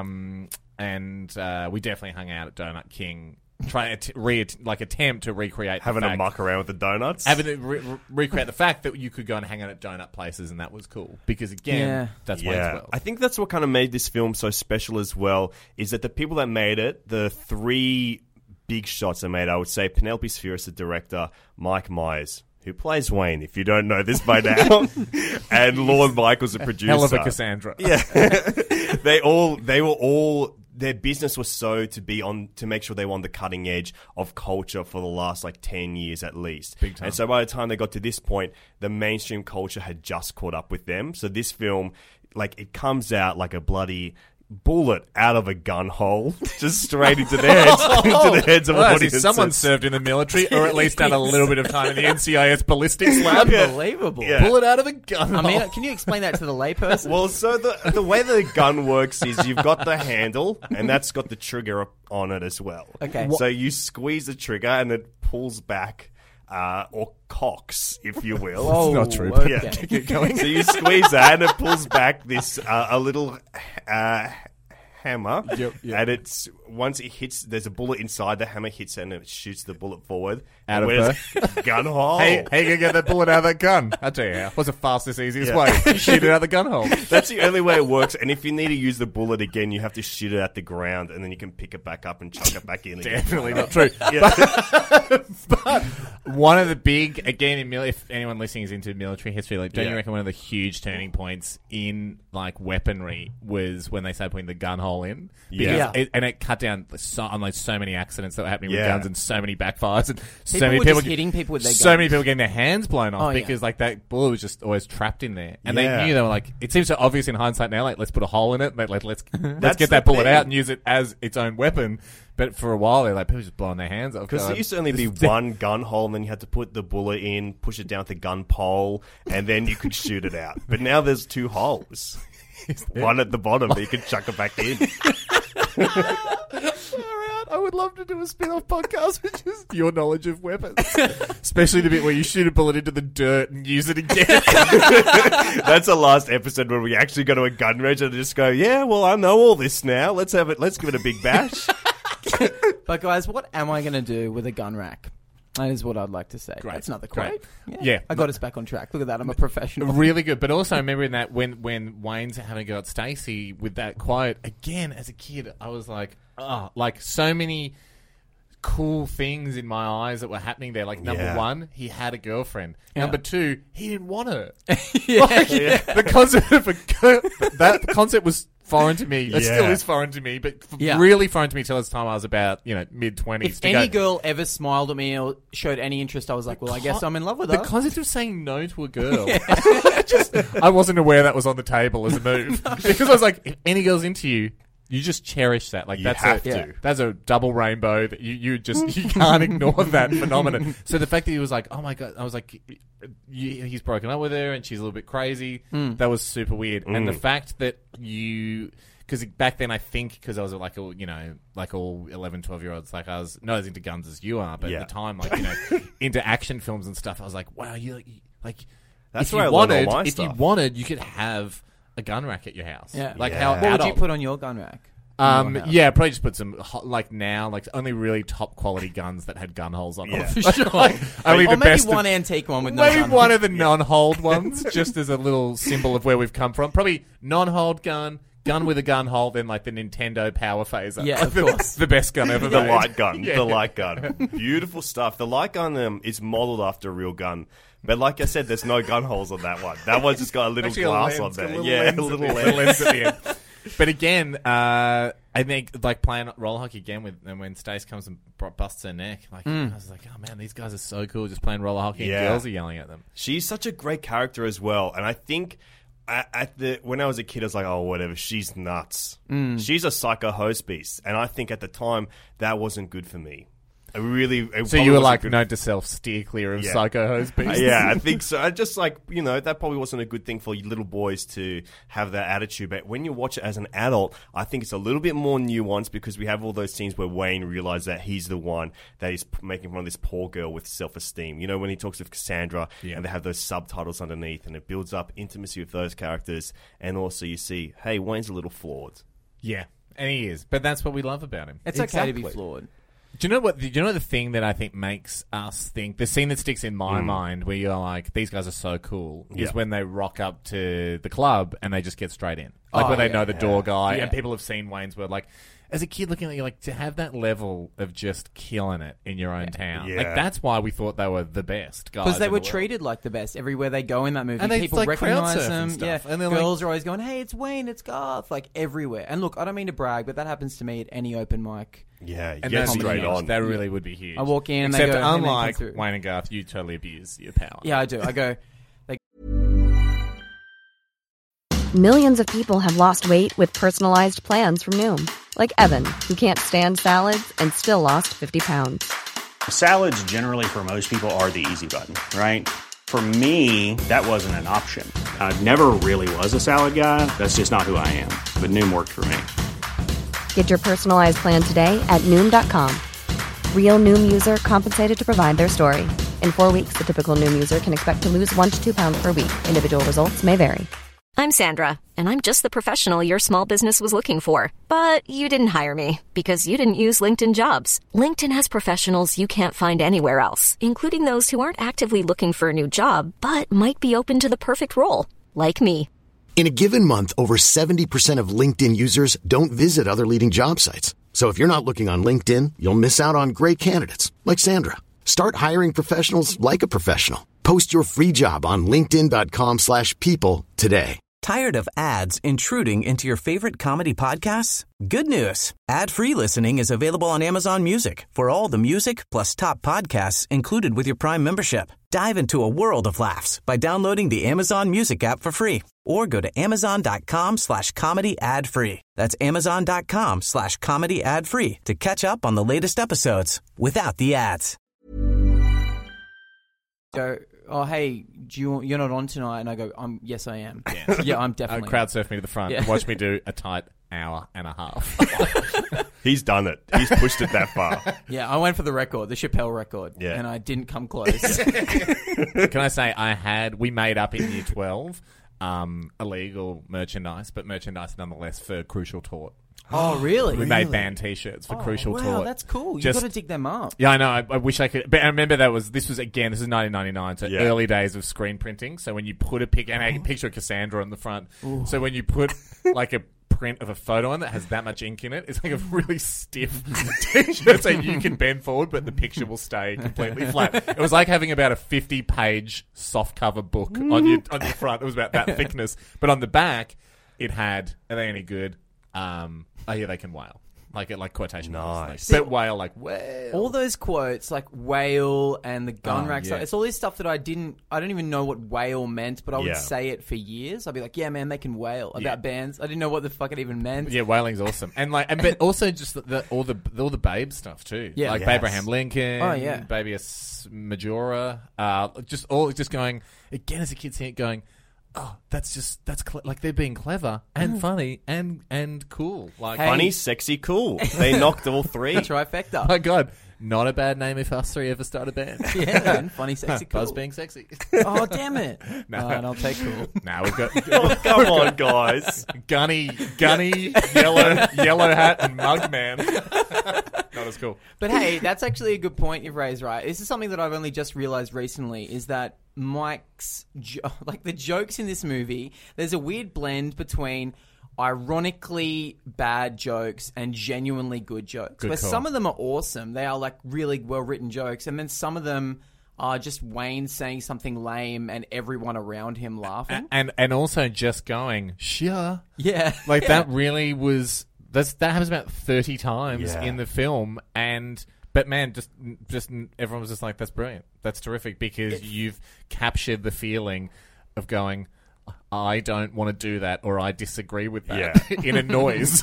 and we definitely hung out at Donut King. Try attempt to recreate Having the a fact, muck around with the donuts. having to recreate the fact that you could go and hang out at donut places, and that was cool because again, that's Wayne's World. I think that's what kind of made this film so special as well, is that the people that made it, the three big shots they made, I would say Penelope Spheris, the director, Mike Myers, who plays Wayne, if you don't know this by now, and Lorne Michaels, the producer. Hell of a Cassandra. Yeah. They were all their business was to make sure they were on the cutting edge of culture for the last 10 years at least. Big time. And so by the time they got to this point, the mainstream culture had just caught up with them. So this film, it comes out like a bloody bullet out of a gun hole, just straight into their heads, into the heads of audiences. Someone served in the military, or at least done a little bit of time in the NCIS ballistics lab. unbelievable. Yeah. Pull it out of a gun. I mean, can you explain that to the layperson? Well, so the way the gun works is you've got the handle, and that's got the trigger on it as well. Okay. So you squeeze the trigger, and it pulls back, or cocks, if you will. Whoa, not true. Okay. Yeah, keep going. So you squeeze that, and it pulls back this a little hammer. Yep. And it's once it hits, there's a bullet inside. The hammer hits it, and it shoots the bullet forward Out of the gun hole. Hey, how you gonna get that bullet out of that gun? I'll tell you how. What's the fastest, easiest Yeah. way? Shoot it out the gun hole. That's the only way it works. And if you need to use the bullet again, you have to shoot it at the ground, and then you can pick it back up and chuck it back in again. Definitely not true. But one of the big, again, if anyone listening is into military history, don't you reckon one of the huge turning points in weaponry was when they started putting the gun hole in? Yeah. And it cut down so many accidents that were happening with Yeah. guns and so many backfires and so People many were people just hitting people with their so guns. many people getting their hands blown off Oh, yeah. because that bullet was just always trapped in there, and Yeah. they knew they were it seems so obvious in hindsight now. Let's put a hole in it. Let's That's get that the bullet thing. out and use it as its own weapon. But for a while, they're people just blowing their hands off. Because there going, used to only be one gun hole, and then you had to put the bullet in, push it down with the gun pole, and then you could shoot it out. But now there's two holes. One at the bottom that you can chuck it back in. I would love to do a spin-off podcast with just your knowledge of weapons. Especially the bit where you shoot a bullet into the dirt and use it again. That's the last episode where we actually go to a gun range and just go, yeah, well, I know all this now. Let's give it a big bash. But guys, what am I going to do with a gun rack? That is what I'd like to say. Great. That's not the Great. quote. Yeah. I got us back on track. Look at that. I'm a professional. Really good. But also remember in that when Wayne's having a go at Stacey with that quote, again, as a kid, I was like, so many cool things in my eyes that were happening there. Number one, he had a girlfriend. Yeah. Number two, he didn't want her. Yeah. The concept of that concept was foreign to me. It still is foreign to me, but really foreign to me till the time I was about, mid-20s. If any girl ever smiled at me or showed any interest, I was like, well, I guess I'm in love with her. The concept of saying no to a girl. I wasn't aware that was on the table as a move. Because I was like, if any girl's into you, you just cherish that. Like, that's a double rainbow that you can't ignore that phenomenon. So the fact that he was like, oh my God, I was like, he's broken up with her and she's a little bit crazy. That was super weird. And the fact that because back then I think, because I was like all 11, 12-year-olds, like I was not as into guns as you are, but at the time, into action films and stuff, I was like, wow, that's if where you I learned all my if stuff. you wanted, you could have a gun rack at your house. Yeah. How What would you put on your gun rack? Probably just put some only really top quality guns that had gun holes on them. Only Or the maybe best one antique one with no maybe gun. one of the non-hold ones, just as a little symbol of where we've come from. Probably non-hold gun with a gun hole, then like the Nintendo Power Phaser. Yeah, of course. The best gun ever The made. light gun. The light gun. Beautiful stuff. The light gun is modeled after a real gun. But like I said, there's no gun holes on that one. That one's just got a little Actually, glass a on there. lens, A little lens at the end. But again, I think like playing roller hockey again when Stace comes and busts her neck, I was like, oh man, these guys are so cool, just playing roller hockey and girls are yelling at them. She's such a great character as well, and I think when I was a kid, I was like, oh, whatever, she's nuts. She's a psycho host beast, and I think at the time that wasn't good for me. So you were like, note to self, steer clear of psycho hose beasts. Yeah, I think so. I just that probably wasn't a good thing for little boys to have that attitude. But when you watch it as an adult, I think it's a little bit more nuanced because we have all those scenes where Wayne realizes that he's the one that is making fun of this poor girl with self-esteem. When he talks with Cassandra and they have those subtitles underneath and it builds up intimacy with those characters. And also you see, hey, Wayne's a little flawed. Yeah, and he is. But that's what we love about him. It's okay to be flawed. Do you know what? The thing that I think makes us think, the scene that sticks in my mind, where you're like, these guys are so cool, is when they rock up to the club and they just get straight in, when they know the door guy, and people have seen Wayne's World. Like, as a kid looking at you, like to have that level of just killing it in your own town, like that's why we thought they were the best guys. Because they were in the world. treated like the best everywhere they go in that movie. And they, people like, recognize crowd surf them. and stuff. Yeah, And they're girls are always going, "Hey, it's Wayne, it's Garth," like everywhere. And look, I don't mean to brag, but that happens to me at any open mic. Yeah, And get that's straight huge. on. That really would be huge. I walk in and Except they go, "Hey, man, come unlike through." Wayne and Garth, you totally abuse your power. Yeah, I do. I go. Millions of people have lost weight with personalized plans from Noom. Like Evan, who can't stand salads and still lost 50 pounds. Salads generally for most people are the easy button, right? For me, that wasn't an option. I never really was a salad guy. That's just not who I am. But Noom worked for me. Get your personalized plan today at Noom.com. Real Noom user compensated to provide their story. In 4 weeks, the typical Noom user can expect to lose 1 to 2 pounds per week. Individual results may vary. I'm Sandra, and I'm just the professional your small business was looking for. But you didn't hire me because you didn't use LinkedIn Jobs. LinkedIn has professionals you can't find anywhere else, including those who aren't actively looking for a new job, but might be open to the perfect role, like me. In a given month, over 70% of LinkedIn users don't visit other leading job sites. So if you're not looking on LinkedIn, you'll miss out on great candidates like Sandra. Start hiring professionals like a professional. Post your free job on linkedin.com/people today. Tired of ads intruding into your favorite comedy podcasts? Good news. Ad-free listening is available on Amazon Music for all the music plus top podcasts included with your Prime membership. Dive into a world of laughs by downloading the Amazon Music app for free or go to amazon.com/comedy ad-free. That's amazon.com/comedy ad-free to catch up on the latest episodes without the ads. Go, oh, hey, you're not on tonight? And I go, yes, I am. Yeah, I'm definitely. Crowd surf me to the front and watch me do a tight hour and a half. He's done it. He's pushed it that far. Yeah, I went for the record, the Chappelle record, and I didn't come close. Can I say we made up in year 12 illegal merchandise, but merchandise nonetheless for Crucial Tort. Oh, really? We made band T-shirts for Crucial Tort. Wow, that's cool. You've got to dig them up. Yeah, I know. I wish I could. But I remember this was 1999, so early days of screen printing. So when you put a picture of Cassandra on the front. Ooh. So when you put like a print of a photo on that has that much ink in it, it's like a really stiff T-shirt so you can bend forward, but the picture will stay completely flat. It was like having about a 50-page softcover book on your front. It was about that thickness. But on the back, it had, are they any good? Oh yeah, they can wail. Like quotation marks. Nice. But whale, like, whale. All those quotes, like whale and the gun rack stuff, yeah. it's all this stuff that I don't even know what whale meant, but I would Yeah. say it for years. I'd be like, yeah, man, they can wail about bands. I didn't know what the fuck it even meant. Yeah, whailing's awesome, but also just all the Babe stuff too. Yeah. like Yes. Abraham Lincoln. Oh, yeah. Baby Majora. Just going again as a kid, seeing it going. Oh, that's like they're being clever and funny and cool. Like, Funny, sexy, cool. They knocked all three. Trifecta. my God, not a bad name if us three ever start a band. Yeah, man. Funny, sexy, cool. Buzz being sexy. Oh, damn it. No. All right, I'll take cool. Now we've got Oh, come on, guys. gunny, yellow hat, and mug man. Not as cool. But hey, that's actually a good point you've raised, right? This is something that I've only just realized recently, is that Mike's... like, the jokes in this movie, there's a weird blend between ironically bad jokes and genuinely good jokes. Good where call. some of them are awesome. They are, like, really well-written jokes. And then some of them are just Wayne saying something lame and everyone around him laughing. And also just going, sure. Yeah. Like, Yeah. that really was... that happens about 30 times Yeah. in the film, but man, just everyone was just like, that's brilliant. That's terrific, because you've captured the feeling of going, I don't want to do that, or I disagree with that in a noise.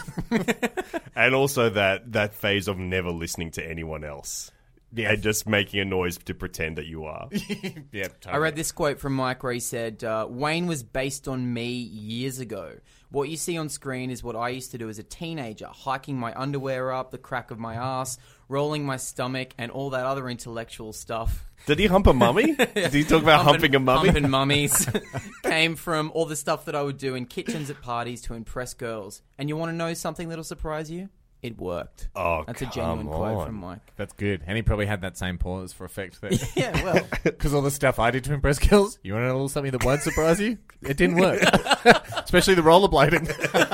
And also that phase of never listening to anyone else. Yeah, and just making a noise to pretend that you are. Yeah, totally. I read this quote from Mike where he said, Wayne was based on me years ago. What you see on screen is what I used to do as a teenager, hiking my underwear up, the crack of my ass, rolling my stomach, and all that other intellectual stuff. Did he hump a mummy? Did he talk about humping a mummy? Humping mummies came from all the stuff that I would do in kitchens at parties to impress girls. And you want to know something that'll surprise you? It worked. Oh, That's a genuine quote from Mike. That's good. And he probably had that same pause for effect there. Yeah, well. Because all the stuff I did to impress girls, you want to know a little something that won't surprise you? It didn't work. Especially the rollerblading.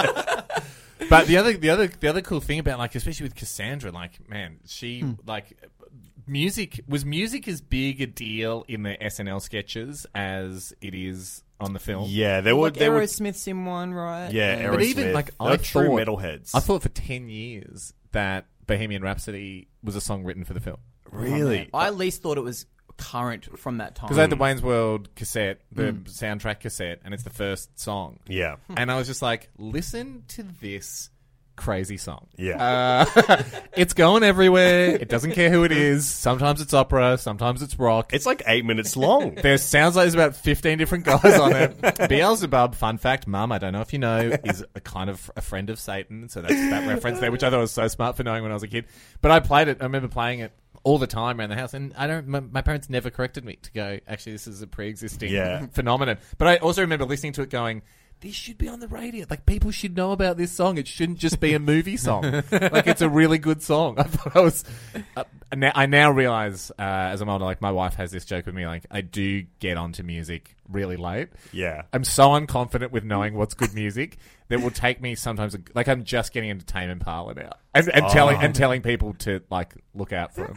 But the other cool thing about, like, especially with Cassandra, like, man, she like music as big a deal in the SNL sketches as it is on the film. Yeah, Like Aerosmith's in one, right? Yeah, But Aerosmith. even, like, They're true metalheads. I thought for 10 years that Bohemian Rhapsody was a song written for the film. Really? I at least thought it was current from that time. Because I had the Wayne's World cassette, the soundtrack cassette, and it's the first song. Yeah. And I was just like, listen to this crazy song. Yeah. It's going everywhere. It doesn't care who it is. Sometimes it's opera. Sometimes it's rock. It's like 8 minutes long. There sounds like there's about 15 different guys on it. Beelzebub, fun fact, Mum, I don't know if you know, is a kind of a friend of Satan. So that's that reference there, which I thought was so smart for knowing when I was a kid. But I played it. I remember playing it all the time around the house, and my parents never corrected me to go, actually, this is a pre-existing phenomenon. But I also remember listening to it going, this should be on the radio. Like, people should know about this song. It shouldn't just be a movie song. Like, it's a really good song. I thought I was... I now realize, as I'm older, like, my wife has this joke with me, like, I do get onto music really late. Yeah. I'm so unconfident with knowing what's good music that will take me sometimes... Like, I'm just getting into Tame Impala now. And telling people to, like, look out for them.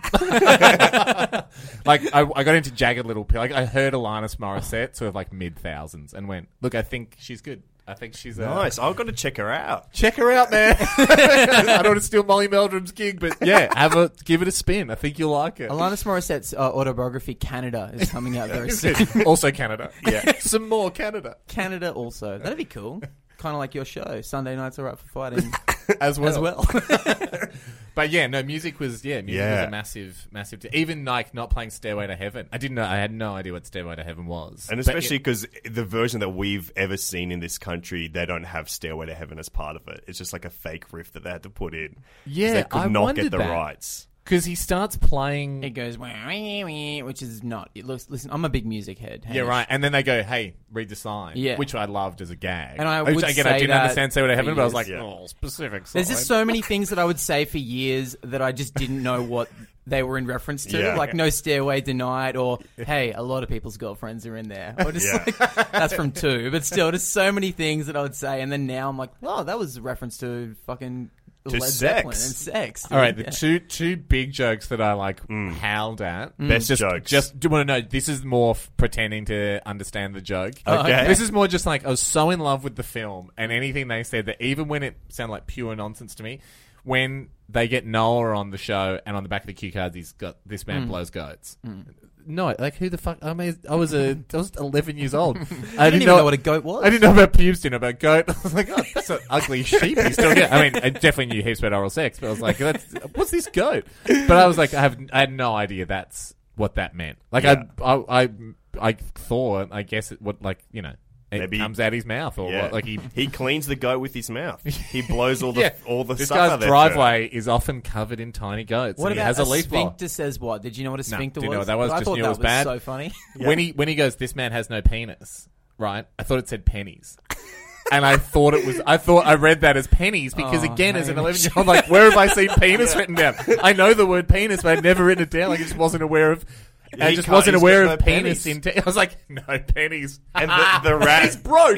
Like, I got into Jagged Little Pill. Like, I heard Alanis Morissette sort of, like, mid-thousands and went, look, I think she's good. I think she's... Nice. I've got to check her out. Check her out, man. I don't want to steal Molly Meldrum's gig, but yeah, give it a spin. I think you'll like it. Alanis Morissette's autobiography, Canada, is coming out very soon. Also Canada. Yeah. Some more Canada. Canada also. That'd be cool. Kind of like your show, Sunday Nights Alright for Fighting. As well. As well. But yeah, no, music was a massive even like not playing Stairway to Heaven. I had no idea what Stairway to Heaven was. And especially because the version that we've ever seen in this country, they don't have Stairway to Heaven as part of it. It's just like a fake riff that they had to put in. Yeah, they could not get the rights. Because he starts playing... It goes... Which is not... Listen, I'm a big music head. Yeah, right. And then they go, hey, read the sign. Yeah. Which I loved as a gag. And I Which, would again, say I didn't that understand Stairway to Heaven, but I was like, Yeah. specific sign. There's just so many things that I would say for years that I just didn't know what they were in reference to. Yeah. Like, no stairway denied, or, hey, a lot of people's girlfriends are in there. Or just like, that's from 2. But still, just so many things that I would say. And then now I'm like, oh, that was a reference to fucking Led Zeppelin and sex. All right, the two big jokes that I howled at. Best jokes. Just do you want to know? This is more pretending to understand the joke. Okay. This is more just like I was so in love with the film and anything they said that even when it sounded like pure nonsense to me, when they get Noah on the show and on the back of the cue cards he's got this man blows goats. No, like who the fuck? I mean, I was 11 years old. I didn't even know what a goat was. I didn't know about pubes, didn't know about goat. I was like, oh, that's an ugly sheep. He's still I mean, I definitely knew heaps about oral sex, but I was like, what's this goat? But I was like, I had no idea that's what that meant. Like, I thought, I guess it would it Maybe comes out his mouth or what? Like he cleans the goat with his mouth. He blows all the all the this stuff out guy's of their driveway is often covered in tiny goats. What and about he has a leaf blower. sphincter says what? Did you know what a sphincter didn't was? know what that was. I Just thought knew that it was bad. so funny. Yeah. When he goes, this man has no penis, right? I thought it said pennies. And I thought I read that as pennies because again, as an 11-year-old, like, where have I seen penis written down? I know the word penis, but I'd never written it down. Like, I just wasn't aware of. Yeah, I just wasn't aware of pennies. penis. I was like, no pennies. And the rat He's broke.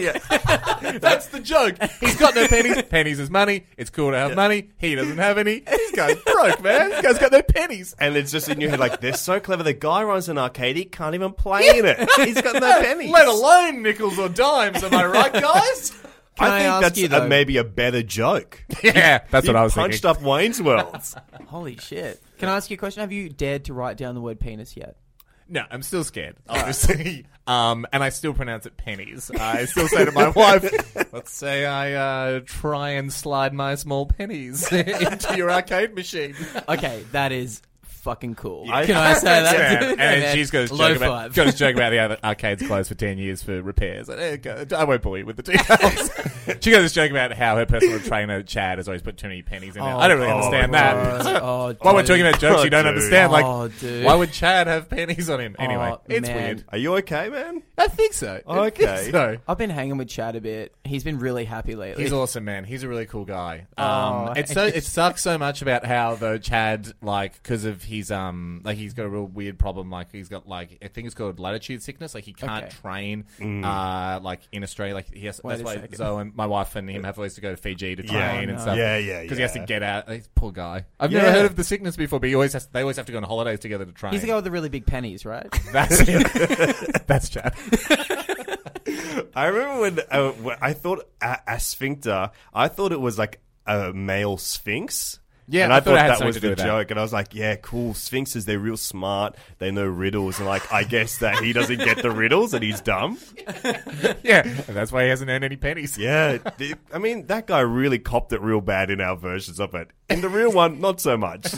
That's the joke. He's got no pennies. Pennies is money. It's cool to have money. He doesn't have any. This guy's broke, man. This guy's got no pennies. And it's just in your head like, they're so clever. The guy runs an arcade. He can't even play in it. He's got no pennies. Let alone nickels or dimes. Am I right, guys? I think that's maybe a better joke. Yeah, that's what I was punched thinking. up Wayne's World. Holy shit. Can I ask you a question? Have you dared to write down the word penis yet? No, I'm still scared, obviously. And I still pronounce it pennies. I still say to my wife, let's say I try and slide my small pennies into your arcade machine. Okay, that is fucking cool. Can I say that? Yeah. And she's got Low to joke about the other arcade's closed for 10 years for repairs. I won't bore you with the details. She got this joke about how her personal trainer, Chad, has always put too many pennies in there. I don't really understand that. While we're talking about jokes you don't understand, why would Chad have pennies on him? Anyway, it's weird. Are you okay, man? I think so. Okay. I've been hanging with Chad a bit. He's been really happy lately. He's awesome, man. He's a really cool guy. It sucks so much about how though Chad, because of his he's got a real weird problem. Like he's got I think it's called latitude sickness. Like he can't train in Australia. Like he has. That's why Zoe and my wife and him have always to go to Fiji to train and stuff. Because he has to get out. Poor guy. I've never heard of the sickness before, but they always have to go on holidays together to train. He's the guy with the really big pennies, right? That's it. That's Chad. I remember when I thought a sphincter. I thought it was like a male sphinx. Yeah, and I thought that was the joke, and I was like, "Yeah, cool. Sphinxes, they're real smart. They know riddles, and I guess that he doesn't get the riddles, and he's dumb." Yeah, and that's why he hasn't earned any pennies. Yeah, I mean, that guy really copped it real bad in our versions of it. In the real one, not so much.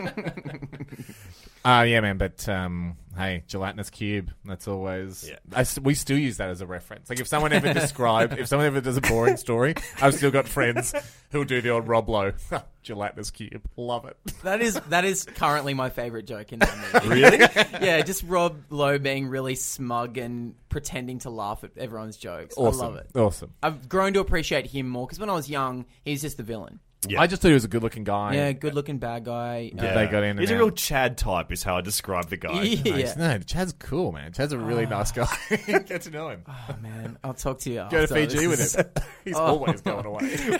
Yeah, man. But hey, gelatinous cube. That's always. Yeah. We still use that as a reference. Like if someone ever does a boring story, I've still got friends who'll do the old Rob Lowe gelatinous cube. Love it. That is currently my favorite joke in that movie. Really? Yeah, just Rob Lowe being really smug and pretending to laugh at everyone's jokes. Awesome. I love it. Awesome. I've grown to appreciate him more because when I was young, he's just the villain. Yeah. I just thought he was a good-looking guy. Yeah, good-looking bad guy. Yeah. They got in. He's a real Chad type, is how I describe the guy. Yeah. Nice. No, Chad's cool, man. Chad's a really nice guy. Get to know him. Oh man, I'll talk to you. Go to Fiji with him. He's always going away.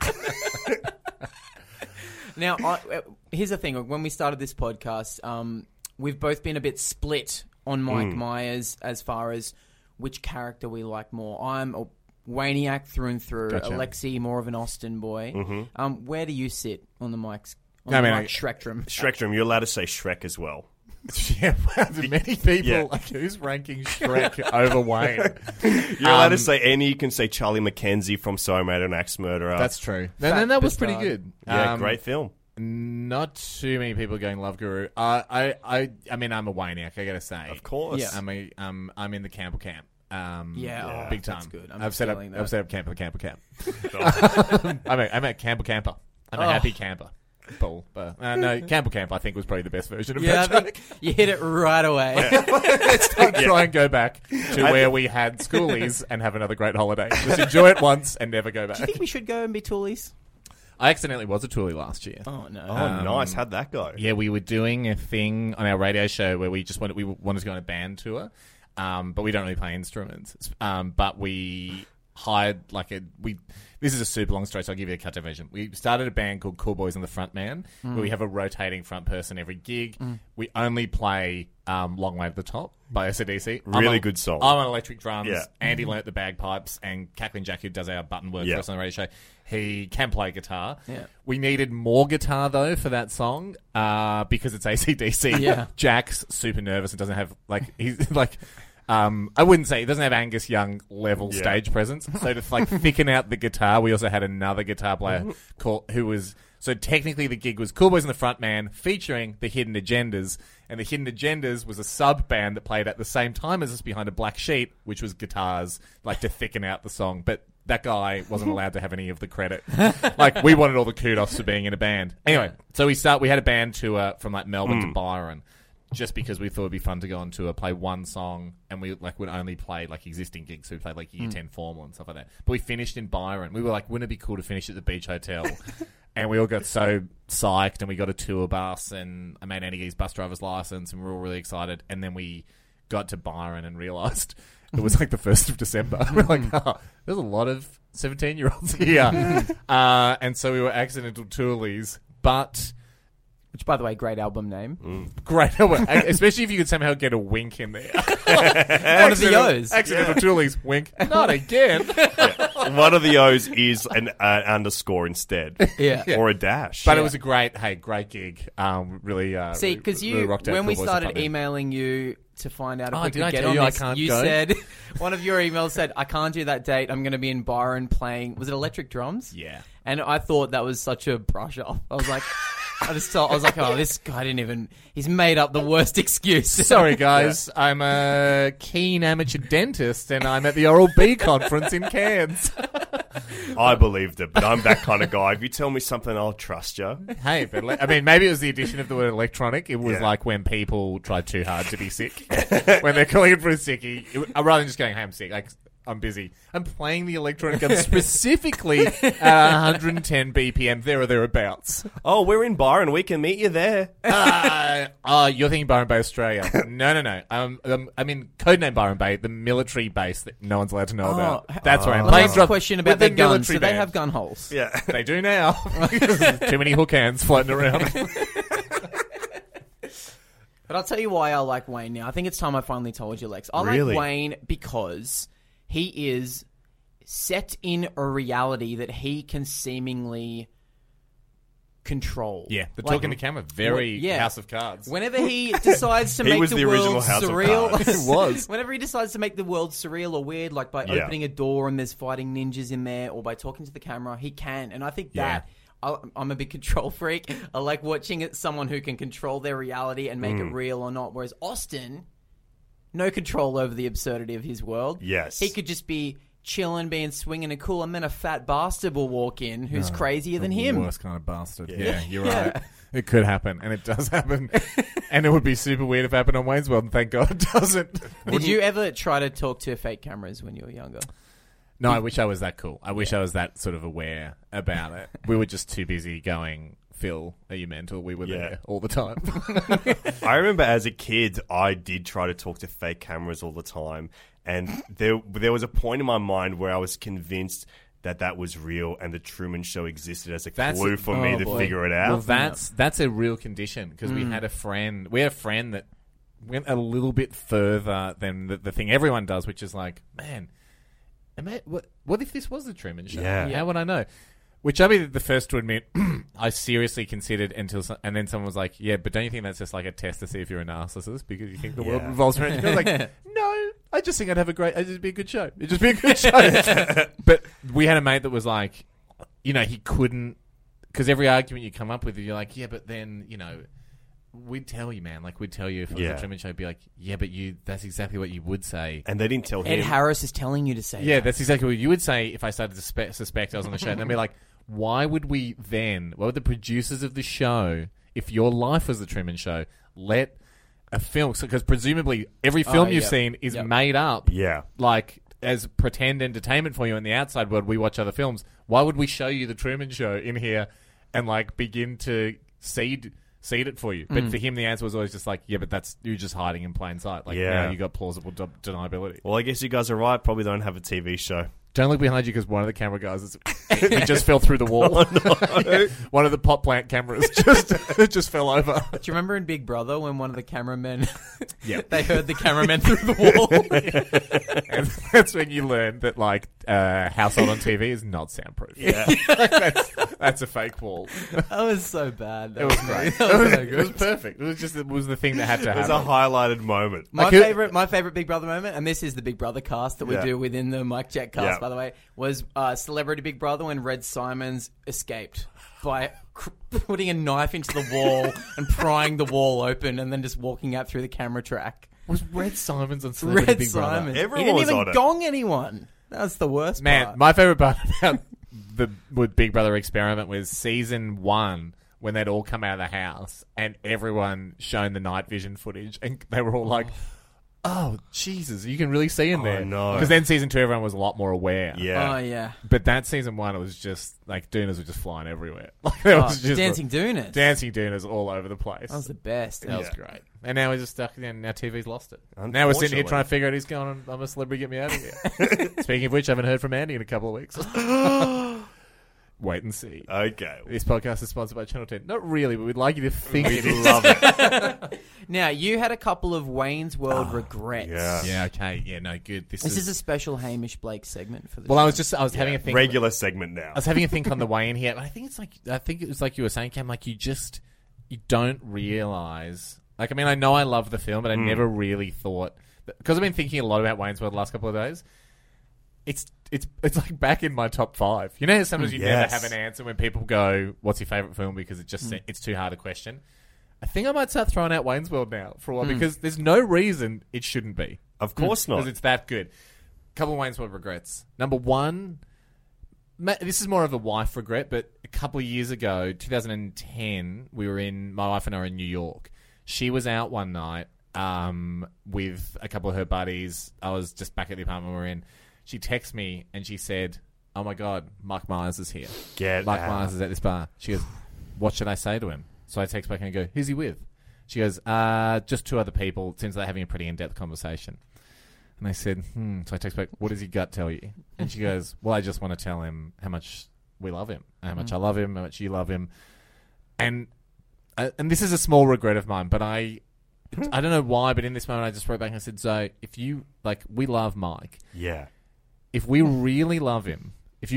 Now, here's the thing. When we started this podcast, we've both been a bit split on Mike Myers as far as which character we like more. I'm a Waniac through and through. Gotcha. Alexi, more of an Austin boy. Mm-hmm. Where do you sit on the Mike Shrektrum? Shrektrum, you're allowed to say Shrek as well. Yeah, many people who's ranking Shrek over Wayne. You're allowed to say any. You can say Charlie McKenzie from Sorry Made an Axe Murderer. That's true. And that was pretty good. Yeah, great film. Not too many people going Love Guru. I mean, I'm a Wayniac, I gotta say. Of course. Yeah. I'm in the Campbell camp. Big time. That's good. I've set up camp at the Campbell camp. I'm at Campbell camper. I'm a happy camper. Paul, but no, Campbell Camp I think was probably the best version of that joke. You hit it right away. Let's try and go back to where we had schoolies and have another great holiday. Just enjoy it once and never go back. Do you think we should go and be toolies? I accidentally was a toolie last year. Oh no! Oh, nice. How'd that go? Yeah, we were doing a thing on our radio show where we wanted to go on a band tour, but we don't really play instruments. But we hired this is a super long story, so I'll give you a cut-down version. We started a band called Cool Boys and the Front Man, where we have a rotating front person every gig. We only play Long Way to the Top by AC/DC. Really good song. I'm on electric drums. Yeah. Andy learnt the bagpipes, and Cackling Jack, who does our button work for us on the radio show, he can play guitar. Yeah. We needed more guitar, though, for that song, because it's AC/DC. Yeah. Jack's super nervous and doesn't have, he's like... I wouldn't say he doesn't have Angus Young level stage presence. So to thicken out the guitar, we also had another guitar player who was. So technically, the gig was Cool Boys and the Front Man featuring the Hidden Agendas, and the Hidden Agendas was a sub band that played at the same time as us behind a black sheet, which was guitars, to thicken out the song. But that guy wasn't allowed to have any of the credit. We wanted all the kudos for being in a band. Anyway, so we had a band tour from Melbourne to Byron. Just because we thought it'd be fun to go on tour, play one song, and we would only play existing gigs. So we played Year 10 Formal and stuff like that. But we finished in Byron. We were wouldn't it be cool to finish at the Beach Hotel? And we all got so psyched, and we got a tour bus, and I made Andy get his bus driver's license, and we were all really excited. And then we got to Byron and realised it was the 1st of December. We're there's a lot of 17-year-olds here. And so we were accidental tourlies, but... Which, by the way, great album name. Great album. Especially if you could somehow get a wink in there. One of the O's. Accidental tourlies, wink. Not again. One of the O's is an underscore instead. Yeah. Or a dash. But it was a great gig. Really, see, because when we started emailing you to find out if we could get on this, you said, one of your emails said, I can't do that date. I'm going to be in Byron playing, was it electric drums? Yeah. And I thought that was such a brush off. I was like... I was like, oh, this guy he's made up the worst excuse. Sorry, guys. Yeah. I'm a keen amateur dentist, and I'm at the Oral B conference in Cairns. I believed it, but I'm that kind of guy. If you tell me something, I'll trust you. Hey, but maybe it was the addition of the word electronic. It was when people tried too hard to be sick. When they're calling it for a sickie, rather than just going, hey, I'm sick, I'm busy. I'm playing the electronic gun specifically at 110 BPM, there or thereabouts. Oh, we're in Byron. We can meet you there. You're thinking Byron Bay, Australia. No. I mean, codename Byron Bay, the military base that no one's allowed to know about. That's where I'm playing. Last question about their guns. Do they have gun holes? Yeah. They do now. Too many hook hands floating around. But I'll tell you why I like Wayne now. I think it's time I finally told you, Lex. I like Wayne because... he is set in a reality that he can seemingly control. Yeah, the talking to camera, very House of Cards. Whenever he decides to make the world surreal, it was. Whenever he decides to make the world surreal or weird, like by opening a door and there's fighting ninjas in there, or by talking to the camera, he can. And I think that I'm a big control freak. I like watching someone who can control their reality and make it real or not. Whereas Austin. No control over the absurdity of his world. Yes. He could just be chilling, being swinging and cool, and then a fat bastard will walk in who's crazier than him. Worst kind of bastard. Yeah, you're right. It could happen, and it does happen. And it would be super weird if it happened on Wayne's World, and thank God it doesn't. Did you ever try to talk to fake cameras when you were younger? No, I wish I was that cool. I wish I was that sort of aware about it. We were just too busy going... Phil, are you mental? We were there all the time. I remember as a kid, I did try to talk to fake cameras all the time. And there was a point in my mind where I was convinced that was real and the Truman Show existed as a clue for me to figure it out. Well, that's a real condition because we had a friend that went a little bit further than the thing everyone does, which is like, man, what if this was the Truman Show? Yeah. How would I know? Which I'll be the first to admit, I seriously considered and then someone was like, yeah, but don't you think that's just like a test to see if you're a narcissist because you think the world revolves around you? I was like, no, I just think it'd just be a good show. It'd just be a good show. But we had a mate that was like, he couldn't, because every argument you come up with, you're like, yeah, but then, we'd tell you, man. We'd tell you if it was a Truman Show, be like, yeah, but that's exactly what you would say. And they didn't tell him. Ed Harris is telling you to say that. That's exactly what you would say if I started to suspect I was on the show. And then be like, why would the producers of the show, if your life was the Truman Show, let a film, because presumably every film you've seen is made up, as pretend entertainment for you in the outside world. We watch other films. Why would we show you the Truman Show in here and begin to seed it for you? But for him, the answer was always just like, yeah, but you're just hiding in plain sight. Now you got plausible deniability. Well, I guess you guys are right. Probably don't have a TV show. don't look behind you because one of the camera guys he just fell through the wall. One of the pot plant cameras just fell over. Do you remember in Big Brother when one of the cameramen, Yep. they heard the cameraman through the wall? And that's when you learn that household on TV is not soundproof. Yeah. That's a fake wall. That was so bad. It was great. That was so It was good. perfect. It was the thing that had to It was happen. a highlighted moment. My favorite Big Brother moment, and this is the Big Brother cast that we do within the Mike Check cast, by the way, was Celebrity Big Brother when Red Simons escaped by putting a knife into the wall and prying the wall open and then just walking out through the camera track. Was Red Simons on Celebrity Red Big Brother? Simons. Everyone he was didn't on even it. gong anyone. That was the worst Man, part. my favorite part about with Big Brother experiment was season 1 when they'd all come out of the house and everyone shown the night vision footage and they were all like, "Oh Jesus, you can really see in there." no. Because then season 2 everyone was a lot more aware. Yeah. Oh, yeah. But that season 1 it was just like Doonas were just flying everywhere. Like there was just Dancing Doonas. Dancing Doonas all over the place. That was the best. That was Yeah. great. And now we're just stuck. Now TV's lost it. Now we're sitting here Unfortunately. trying to figure out who's going. I'm a celebrity. Get me out of here. Speaking of which, I haven't heard from Andy in a couple of weeks. Wait and see. Okay. This podcast is sponsored by Channel 10. Not really, but we'd like you to think it is. Love it. Now, you had a couple of Wayne's World regrets. Yeah. Yeah. Okay. Yeah. No. Good. This is a special Hamish Blake segment for the Well, show. I was having a think. Regular segment now. I was having a think on the way in here. I think it was like you were saying, Cam. Like you don't realize. Like I mean, I know I love the film, but I never really thought because I've been thinking a lot about Wayne's World the last couple of days. It's like back in my top 5. You know how sometimes you never Yes. have an answer when people go, "What's your favorite film?" because it's too hard a question. I think I might start throwing out Wayne's World now for a while because there's no reason it shouldn't be. Of course not. Because it's that good. Couple of Wayne's World regrets. Number 1, this is more of a wife regret, but a couple of years ago, 2010, my wife and I were in New York. She was out one night with a couple of her buddies. I was just back at the apartment we were in. She texted me and she said, "Oh my God, Mike Myers is here. Mike Myers is at this bar." She goes, "What should I say to him?" So I text back and I go, "Who's he with?" She goes, "Just 2 other people. It seems they're having a pretty in-depth conversation." And I said, So I text back, "What does your gut tell you?" And she goes, "Well, I just want to tell him how much we love him, how much I love him, how much you love him." And this is a small regret of mine, but I don't know why, but in this moment I just wrote back and I said, "Zoe, if you, we love Mike. Yeah. If we really love him,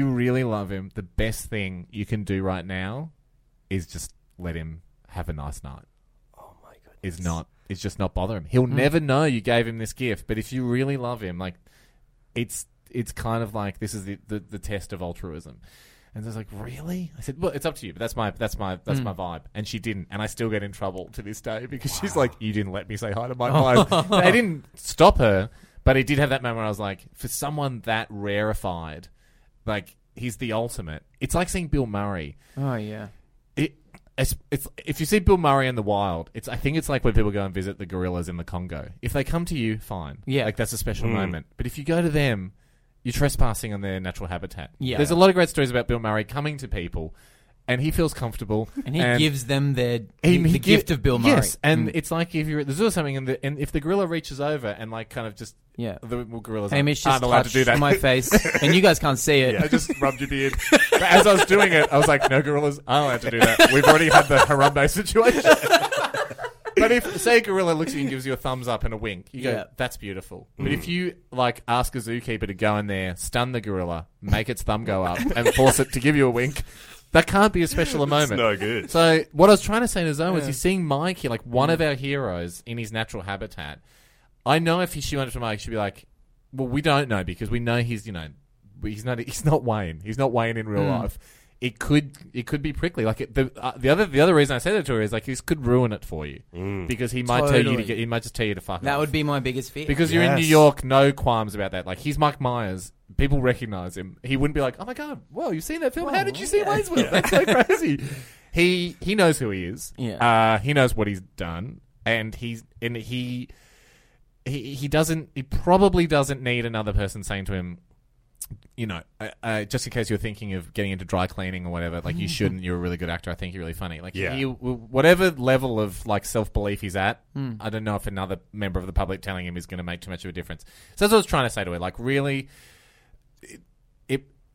the best thing you can do right now is just let him have a nice night. Oh my goodness. It's just not bother him. He'll never know you gave him this gift, but if you really love him, it's kind of like this is the test of altruism." And I was like, "Really?" I said, "Well, it's up to you, but that's my vibe." And she didn't, and I still get in trouble to this day because she's like, "You didn't let me say hi to Mike Myers." I didn't stop her, but it did have that moment where I was like, for someone that rarefied, he's the ultimate. It's like seeing Bill Murray. Oh, yeah. It's if you see Bill Murray in the wild, I think it's like when people go and visit the gorillas in the Congo. If they come to you, fine. Yeah. That's a special moment. But if you go to them, you're trespassing on their natural habitat. Yeah. There's a lot of great stories about Bill Murray coming to people, and he feels comfortable. And he gives them the he gift of Bill Murray. Yes, and it's like if you're at the zoo or something, and if the gorilla reaches over and kind of just the gorillas Hamish aren't just allowed to do that. my face, and you guys can't see it. I just rubbed your beard. But as I was doing it, I was like, "No gorillas aren't allowed to do that. We've already had the Harambe situation." But if, say, a gorilla looks at you and gives you a thumbs up and a wink, you go, "That's beautiful." But if you, ask a zookeeper to go in there, stun the gorilla, make its thumb go up, and force it to give you a wink, that can't be a special moment. It's no good. So what I was trying to say to Zoe was you're seeing Mike here, one of our heroes in his natural habitat. I know if she went up to Mike, she'd be like, "Well, we don't know because we know he's not Wayne. He's not Wayne in real life." It could be prickly. The other reason I said that to her is this could ruin it for you because he might he might just tell you to fuck off. That would be my biggest fear. Because you're in New York, no qualms about that. He's Mike Myers. People recognize him. He wouldn't be like, "Oh my God, whoa, you've seen that film? How did you see Wayne's World? That's so crazy." He knows who he is. Yeah. He knows what he's done, and he probably doesn't need another person saying to him, just in case you're thinking of getting into dry cleaning or whatever, you shouldn't. You're a really good actor. I think you're really funny. Whatever level of self-belief he's at, I don't know if another member of the public telling him is going to make too much of a difference. So that's what I was trying to say to her. Really,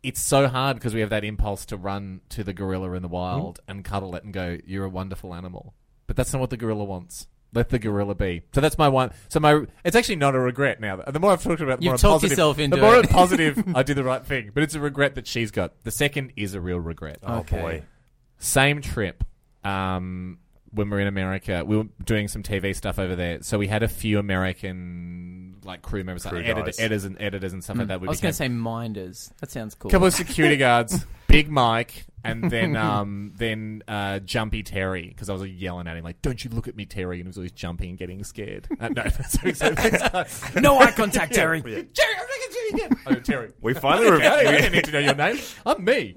it's so hard because we have that impulse to run to the gorilla in the wild and cuddle it and go, "You're a wonderful animal." But that's not what the gorilla wants. Let the gorilla be. So that's my one. So it's actually not a regret now. The more I've talked about it, You've talked yourself into the more it. positive I did the right thing. But it's a regret that she's got. The second is a real regret. Oh, boy. Same trip. When we were in America, we were doing some TV stuff over there. So we had a few American crew members, editors and stuff like that. I was going to say minders. That sounds cool. A couple of security guards, Big Mike, and then Jumpy Terry, because I was yelling at him like, "Don't you look at me, Terry!" And he was always jumping and getting scared. No, no eye contact, Terry. Terry, I'm looking at you again. Oh, Terry. We finally I don't need to know your name. I'm me.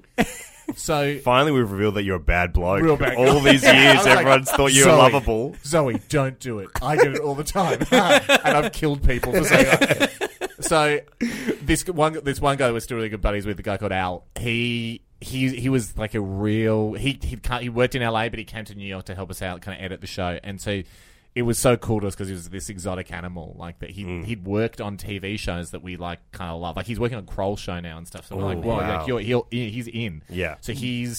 So finally, we've revealed that you're a bad bloke. Real bad. All these years, everyone's thought you were lovable. Zoe, don't do it. I get it all the time, and I've killed people for saying that. So this one guy we're still really good buddies with, the guy called Al. He was like a real. He worked in LA, but he came to New York to help us out, kind of edit the show, and so. It was so cool to us because he was this exotic animal, like that. He'd worked on TV shows that we kind of love. Like he's working on Kroll's show now and stuff. So we're like, wow, he's in. Yeah. So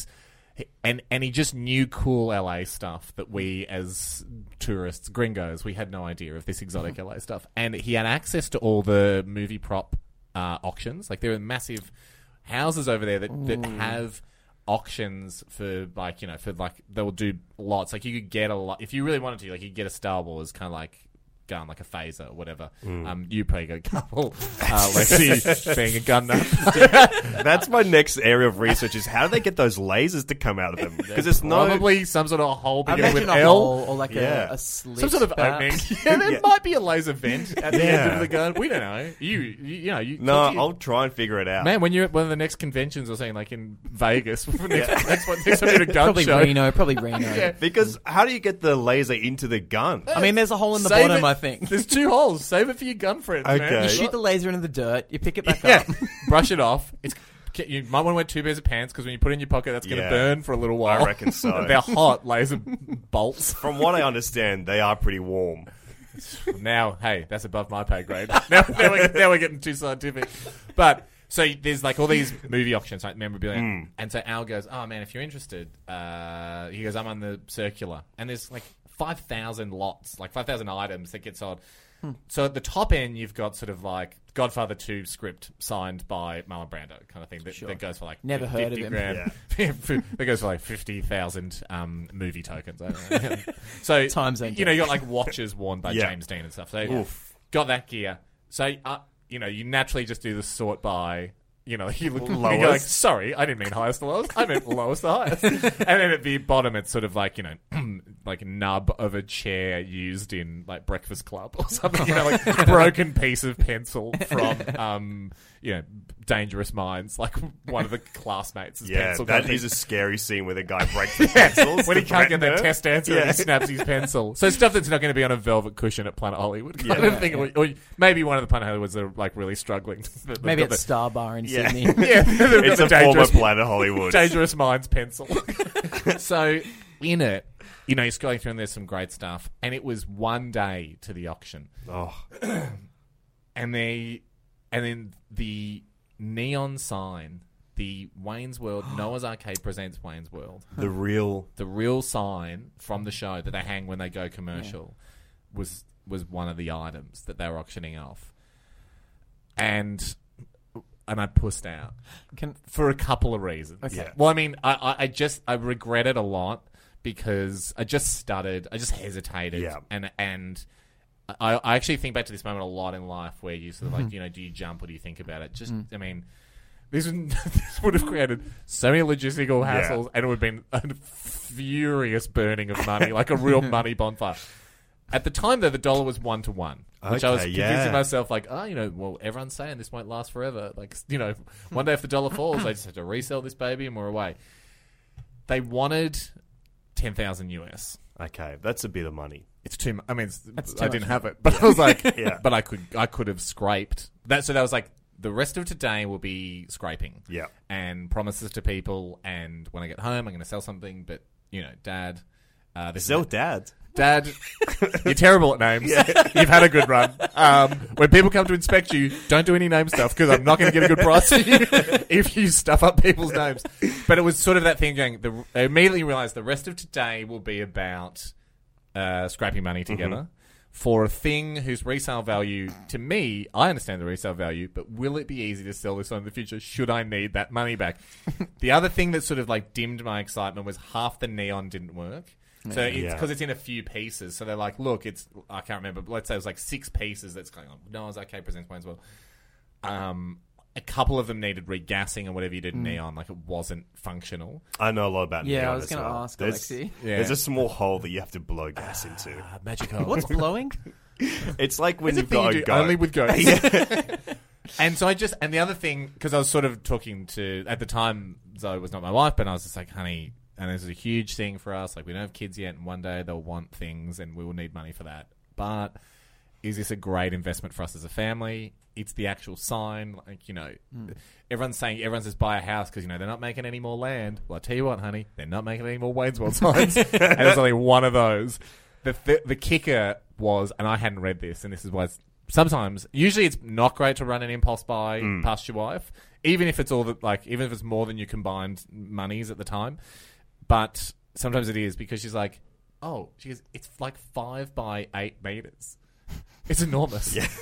and he just knew cool LA stuff that we as tourists, gringos, we had no idea of this exotic LA stuff. And he had access to all the movie prop auctions. Like there are massive houses over there that have auctions for they'll do lots. Like you could get a lot if you really wanted to. Like you could get a Star Wars kind of like gun, like a phaser or whatever. You probably got a couple. Lexi being a gun nut. That's my next area of research: is how do they get those lasers to come out of them? Because it's probably some sort of hole beginning with a L hole or like a slit, some sort of opening. There might be a laser vent at the end of the gun. We don't know. You no, I'll try and figure it out. Man, when you're at one of the next conventions or something, like in Vegas, next time you're at a gun probably show. Probably Reno. Yeah. Because how do you get the laser into the gun? I mean, there's a hole in the bottom, I think. There's 2 holes. Save it for your gun friends, man. You shoot the laser into the dirt, you pick it back up. Brush it off. You might want to wear 2 pairs of pants because when you put it in your pocket, that's going to burn for a little while. I reckon so. They're hot laser bolts. From what I understand, they are pretty warm. Now, hey, that's above my pay grade. Now we're getting too scientific. But so there's like all these movie auctions, like memorabilia, and so Al goes, "Oh man, if you're interested," he goes, "I'm on the circular," and there's like 5,000 lots, like 5,000 items that get sold. So at the top end, you've got sort of like Godfather 2 script signed by Marlon Brando kind of thing that goes for like never heard of him. Grand. That goes for like 50,000 movie tokens. I don't know. So Times you got like watches worn by James Dean and stuff. So got that gear. So you naturally just do the sort by. You look lowest. You're like, sorry, I didn't mean highest to lowest. I meant lowest to highest. And then at the bottom, it's sort of like, like a nub of a chair used in like Breakfast Club or something. Like broken piece of pencil from, Dangerous Minds, like one of the classmates' pencil. That is a scary scene where the guy breaks the pencils. When he can't get that test answer and he snaps his pencil. So stuff that's not going to be on a velvet cushion at Planet Hollywood kind of thing. Or maybe one of the Planet Hollywoods that are like really struggling. Maybe it's Star Bar in Sydney. It's a former Planet Hollywood. Dangerous Minds pencil. So in it, he's going through and there's some great stuff. And it was one day to the auction. Oh. And then the neon sign, the Wayne's World, Noah's Arcade presents Wayne's World. The real sign from the show that they hang when they go commercial was one of the items that they were auctioning off. And I pussed out for a couple of reasons. Okay. Yeah. Well, I mean, I regret it a lot because I just stuttered. I just hesitated. Yeah. And I actually think back to this moment a lot in life where you sort of like, do you jump or do you think about it? Just, I mean, this would have created so many logistical hassles and it would have been a furious burning of money, like a real money bonfire. At the time, though, the dollar was 1-to-1, which I was convincing myself, like, well, everyone's saying this won't last forever. Like, one day if the dollar falls, they just have to resell this baby and we're away. They wanted 10,000 US. Okay, that's a bit of money. It's too much. I mean, I didn't have it, but I was like, but I could have scraped that. So that was like, the rest of today will be scraping. Yeah. And promises to people. And when I get home, I'm going to sell something. But, Dad. Sell Dad? Dad, you're terrible at names. You've had a good run. When people come to inspect you, don't do any name stuff because I'm not going to get a good price for you if you stuff up people's names. But it was sort of that thing going, I immediately realised the rest of today will be about scrapping money together for a thing whose resale value, to me, I understand the resale value, but will it be easy to sell this on in the future? Should I need that money back? The other thing that sort of like dimmed my excitement was half the neon didn't work. So it's because it's in a few pieces. So they're like, look, it's, I can't remember, but let's say it was like 6 pieces that's going on. Noah's Arcade presents Wayne's World. A couple of them needed regassing or whatever you did in neon. Like, it wasn't functional. I know a lot about neon. Yeah, I was going to ask Alexi. There's a small hole that you have to blow gas into. Magic hole. What's blowing? It's like when It's you've a thing got you a do goat. only with goats. And so and the other thing, because I was sort of talking to, at the time, Zoe was not my wife, but I was just like, honey, and this is a huge thing for us. Like, we don't have kids yet, and one day they'll want things, and we will need money for that. But is this a great investment for us as a family? It's the actual sign. Like, you know, everyone's just buy a house because, you know, they're not making any more land. Well, I tell you what, honey, they're not making any more Wayne's World signs. And there's only one of those. The kicker was, and I hadn't read this, and this is why usually it's not great to run an impulse buy past your wife, even if it's even if it's more than your combined monies at the time. But sometimes it is, because she's like, it's like 5 by 8 meters. It's enormous. Yeah.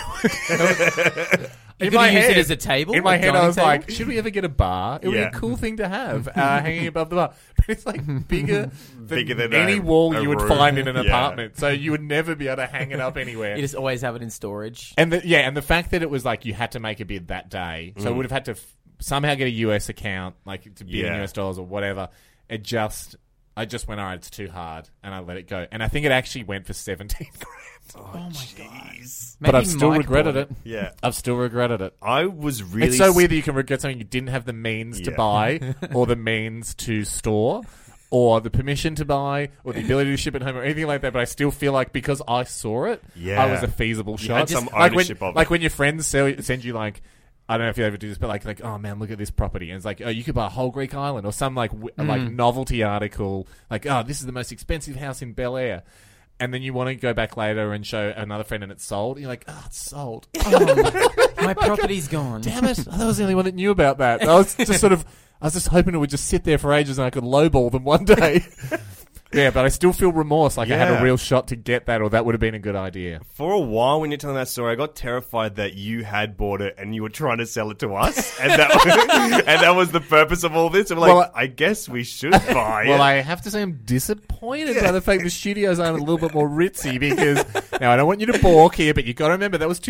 You could use it as a table. In my head, I was table? like, should we ever get a bar? It would be a cool thing to have hanging above the bar. But it's like bigger than any wall you would find in an apartment. So you would never be able to hang it up anywhere. You just always have it in storage. And the fact that it was like you had to make a bid that day, so it would have had to somehow get a US account, like to bid in US dollars or whatever. I just went, all right, it's too hard, and I let it go. And I think it actually went for 17 grand. Oh my god! But I've still regretted it. Yeah, I've still regretted it. I was really. It's so weird that you can regret something you didn't have the means to buy, or the means to store, or the permission to buy, or the ability to ship it home, or anything like that. But I still feel like because I saw it, I was a feasible shot. Had some ownership of it. Like when your friends send you like, I don't know if you ever do this, but like, oh man, look at this property, and it's like, oh, you could buy a whole Greek island, or some like novelty article, like, oh, this is the most expensive house in Bel Air. And then you want to go back later and show another friend and it's sold. And you're like, oh, it's sold. Oh, my property's gone. Damn it. I was the only one that knew about that. I was just hoping it would just sit there for ages and I could lowball them one day. Yeah, but I still feel remorse. Like I had a real shot to get that, or that would have been a good idea. For a while, when you're telling that story, I got terrified that you had bought it and you were trying to sell it to us, and that was the purpose of all this. I'm like, I guess we should buy it. Well, I have to say I'm disappointed by the fact the studios aren't a little bit more ritzy, because now I don't want you to balk here, but you got to remember that was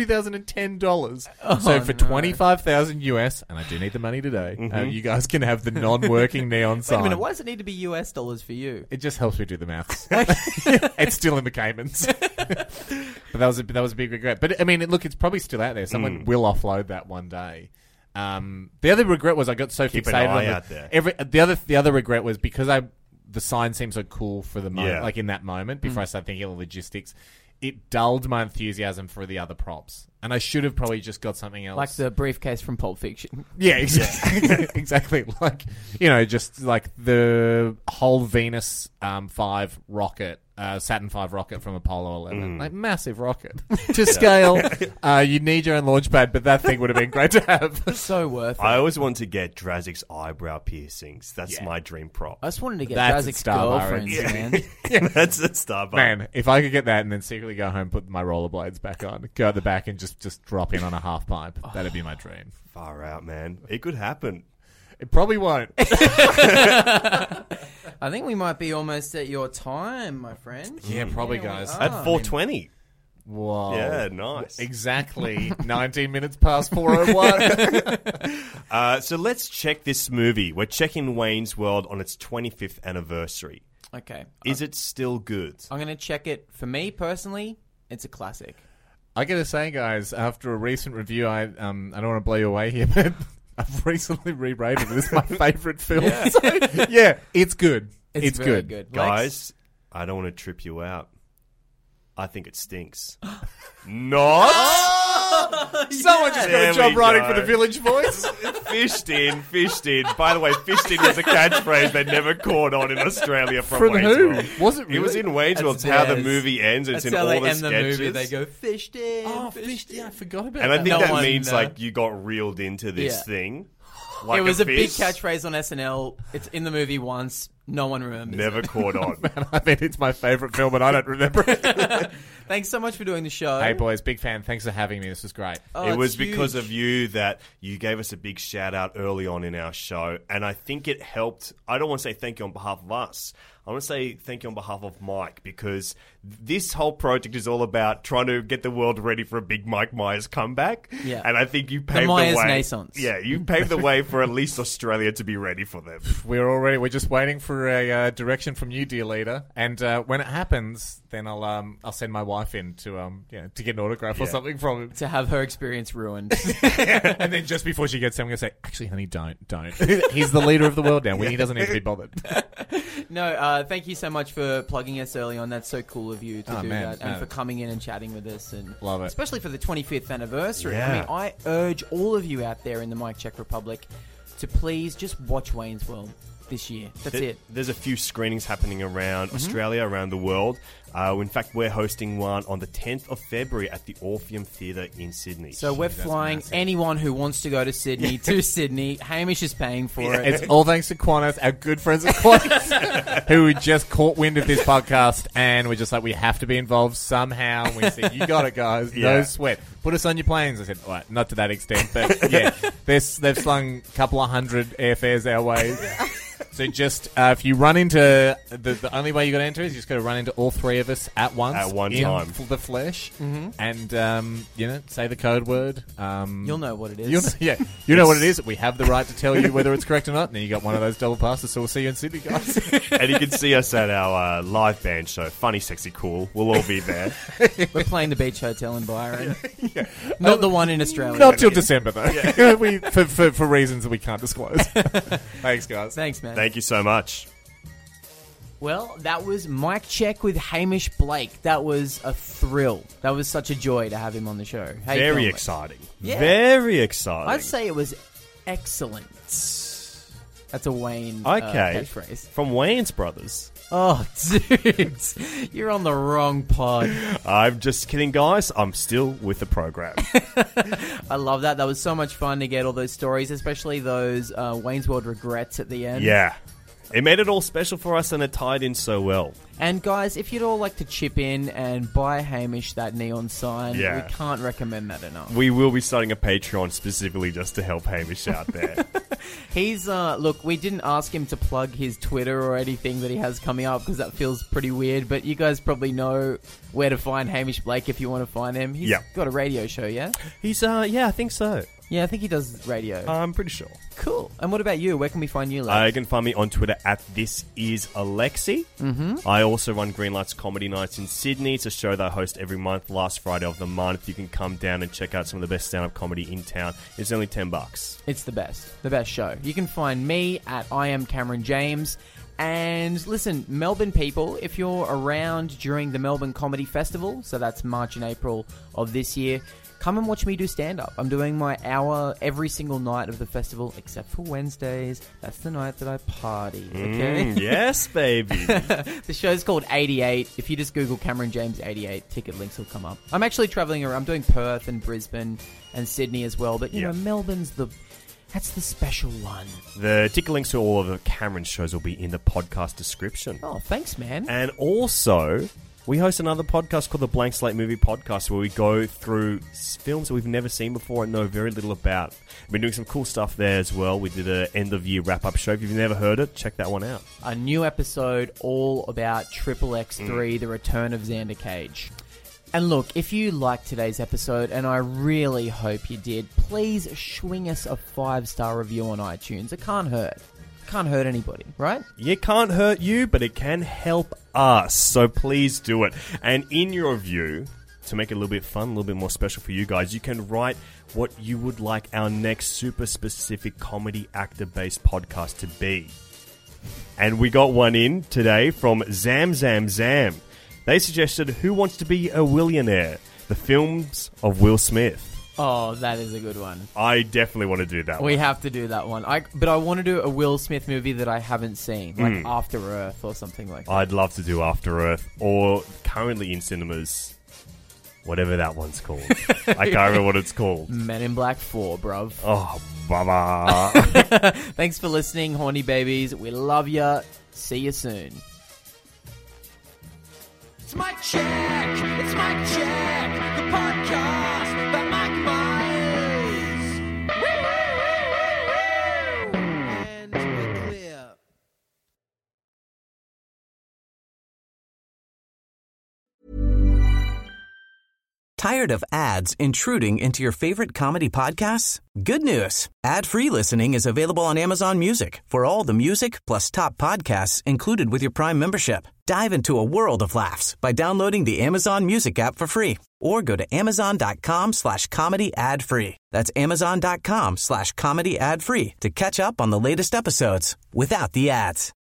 $2,010. So for $25,000 US, and I do need the money today, you guys can have the non-working neon sign. Wait a minute, why does it need to be US dollars for you? It just helps me do the maths. It's still in the Caymans. But that was a big regret. But I mean, look, it's probably still out there. Someone will offload that one day. The other regret was I got so Keep fixated an eye on out there. the other regret was because the sign seemed so cool for the moment, like in that moment before I started thinking of the logistics. It dulled my enthusiasm for the other props. And I should have probably just got something else. Like the briefcase from Pulp Fiction. Yeah, exactly. Exactly. Like, just like the whole Venus 5 rocket, Saturn 5 rocket from Apollo 11. Like, massive rocket. To scale, you need your own launch pad, but that thing would have been great to have. So worth it. I always want to get Drazik's eyebrow piercings. That's my dream prop. I just wanted to get That's Drazik's a Starbar, girlfriends, man. That's a Starbucks. Man, if I could get that and then secretly go home, put my rollerblades back on, go at the back and just drop in on a half pipe, that'd be my dream. Far out, man. It could happen. It probably won't. I think we might be almost at your time, my friend. Yeah, probably, guys. At 4:20. Whoa. Yeah, nice. Exactly 19 minutes past 4:01. So let's check this movie. We're checking Wayne's World on its 25th anniversary. Okay. Is it still good? I'm going to check it. For me, personally, it's a classic. I gotta say, guys, after a recent review, I don't want to blow you away here, but I've recently re-rated it. This is my favourite film. Yeah. So, yeah, it's good. It's very good. Guys, I don't want to trip you out. I think it stinks. Not? Someone just got There a job we writing go. for the Village Voice. Fished in. By the way, fished in was a catchphrase that never caught on in Australia from Wayne's who? World. Was it It was really? in Wayne's World. It's That's how the theirs. movie ends. It's That's in how all they the end the sketches. movie. They go, fished in. Oh, fished. Yeah, I forgot about And I that. think No that one, means like you got reeled into this thing. Like it was a big fish. catchphrase on SNL. It's in the movie once. No one remembers. Never caught on. I mean, it's my favourite film, and I don't remember it. Thanks so much for doing the show. Hey, boys, big fan. Thanks for having me. This was great. Oh, It was it's because huge. of you that you gave us a big shout out early on in our show. And I think it helped. I don't want to say thank you on behalf of us. I want to say thank you on behalf of Mike, because this whole project is all about trying to get the world ready for a big Mike Myers comeback. Yeah. And I think you paved the Myers way. Naissance. Yeah, you paved the way for at least Australia to be ready for them. We're just waiting for a direction from you, dear leader. And when it happens, then I'll send my wife in to get an autograph or something from him. To have her experience ruined. And then just before she gets there, I'm going to say, actually, honey, don't. He's the leader of the world now. He doesn't need to be bothered. No, thank you so much for plugging us early on. That's so cool of you to do man, that. And no. for coming in and chatting with us. And Love it. Especially for the 25th anniversary. Yeah. I mean, I urge all of you out there in the Mike Czech Republic to please just watch Wayne's World this year. That's it. There's a few screenings happening around Australia, around the world. In fact, we're hosting one on the 10th of February at the Orpheum Theatre in Sydney. So we're flying anyone who wants to go to Sydney to Sydney. Hamish is paying for it. It's all thanks to Qantas, our good friends at Qantas, who just caught wind of this podcast, and we're just like, we have to be involved somehow. And we said, you got it, guys. No Yeah. sweat. Put us on your planes. I said, all right, not to that extent, but yeah, they've slung a couple of hundred airfares our way. So just if you run into the only way you got to enter is you just got to run into all three of us at once At one in time. the flesh, and say the code word. You'll know what it is. You know what it is. We have the right to tell you whether it's correct or not. And then you got one of those double passes. So we'll see you in Sydney, guys. And you can see us at our live band show, Funny, Sexy, Cool. We'll all be there. We're playing the Beach Hotel in Byron. Not the one in Australia. Not till December though. We for reasons that we can't disclose. Thanks, guys. Thanks, man. Thank you so much. Well, that was Mike Check with Hamish Blake. That was a thrill. That was such a joy to have him on the show. How you Very feeling, mate? exciting. Yeah. Very exciting. I'd say it was excellent. That's a Wayne Okay. catchphrase. From Wayne's Brothers. Oh, dude. You're on the wrong pod. I'm just kidding, guys. I'm still with the program. I love that. That was so much fun to get all those stories, especially those Wayne's World regrets at the end. Yeah. It made it all special for us, and it tied in so well. And guys, if you'd all like to chip in and buy Hamish that neon sign, Yeah. we can't recommend that enough. We will be starting a Patreon specifically just to help Hamish out there. He's, look, we didn't ask him to plug his Twitter or anything that he has coming up because that feels pretty weird, but you guys probably know where to find Hamish Blake if you want to find him. He's Yeah. got a radio show, yeah? He's, yeah, I think so. Yeah, I think he does radio. I'm pretty sure. Cool. And what about you? Where can we find you, You can find me on Twitter at ThisIsAlexi. Mm-hmm. I also run Greenlights Comedy Nights in Sydney. It's a show that I host every month, last Friday of the month. You can come down and check out some of the best stand-up comedy in town. It's only $10. It's the best show. You can find me at I Am Cameron James. And listen, Melbourne people, if you're around during the Melbourne Comedy Festival, so that's March and April of this year, come and watch me do stand-up. I'm doing my hour every single night of the festival, except for Wednesdays. That's the night that I party, okay? Yes, baby. The show's called 88. If you just Google Cameron James 88, ticket links will come up. I'm actually travelling around. I'm doing Perth and Brisbane and Sydney as well. But, you know, Melbourne's that's the special one. The ticket links to all of the Cameron shows will be in the podcast description. Oh, thanks, man. And also, we host another podcast called the Blank Slate Movie Podcast, where we go through films that we've never seen before and know very little about. We've been doing some cool stuff there as well. We did an end-of-year wrap-up show. If you've never heard it, check that one out. A new episode all about Triple X3, The Return of Xander Cage. And look, if you liked today's episode, and I really hope you did, please swing us a 5-star review on iTunes. It can't hurt. Can't hurt anybody, right? It can't hurt you, but it can help us. So please do it. And in your review, to make it a little bit fun, a little bit more special for you guys, you can write what you would like our next super specific comedy actor-based podcast to be. And we got one in today from Zam Zam Zam. They suggested Who Wants to Be a Willionaire? The films of Will Smith. Oh, that is a good one. I definitely want to do that We one. have to do that one. But I want to do a Will Smith movie that I haven't seen, like After Earth or something like that. I'd love to do After Earth, or currently in cinemas, whatever that one's called. I can't remember what it's called. Men in Black 4, bruv. Oh, baba. Thanks for listening, horny babies. We love ya. See you soon. It's Mike Check. It's Mike Check. The podcast by Mike Myers. And we're clear. Tired of ads intruding into your favorite comedy podcasts? Good news. Ad-free listening is available on Amazon Music for all the music plus top podcasts included with your Prime membership. Dive into a world of laughs by downloading the Amazon Music app for free or go to amazon.com/comedy ad-free. That's amazon.com/comedy ad-free to catch up on the latest episodes without the ads.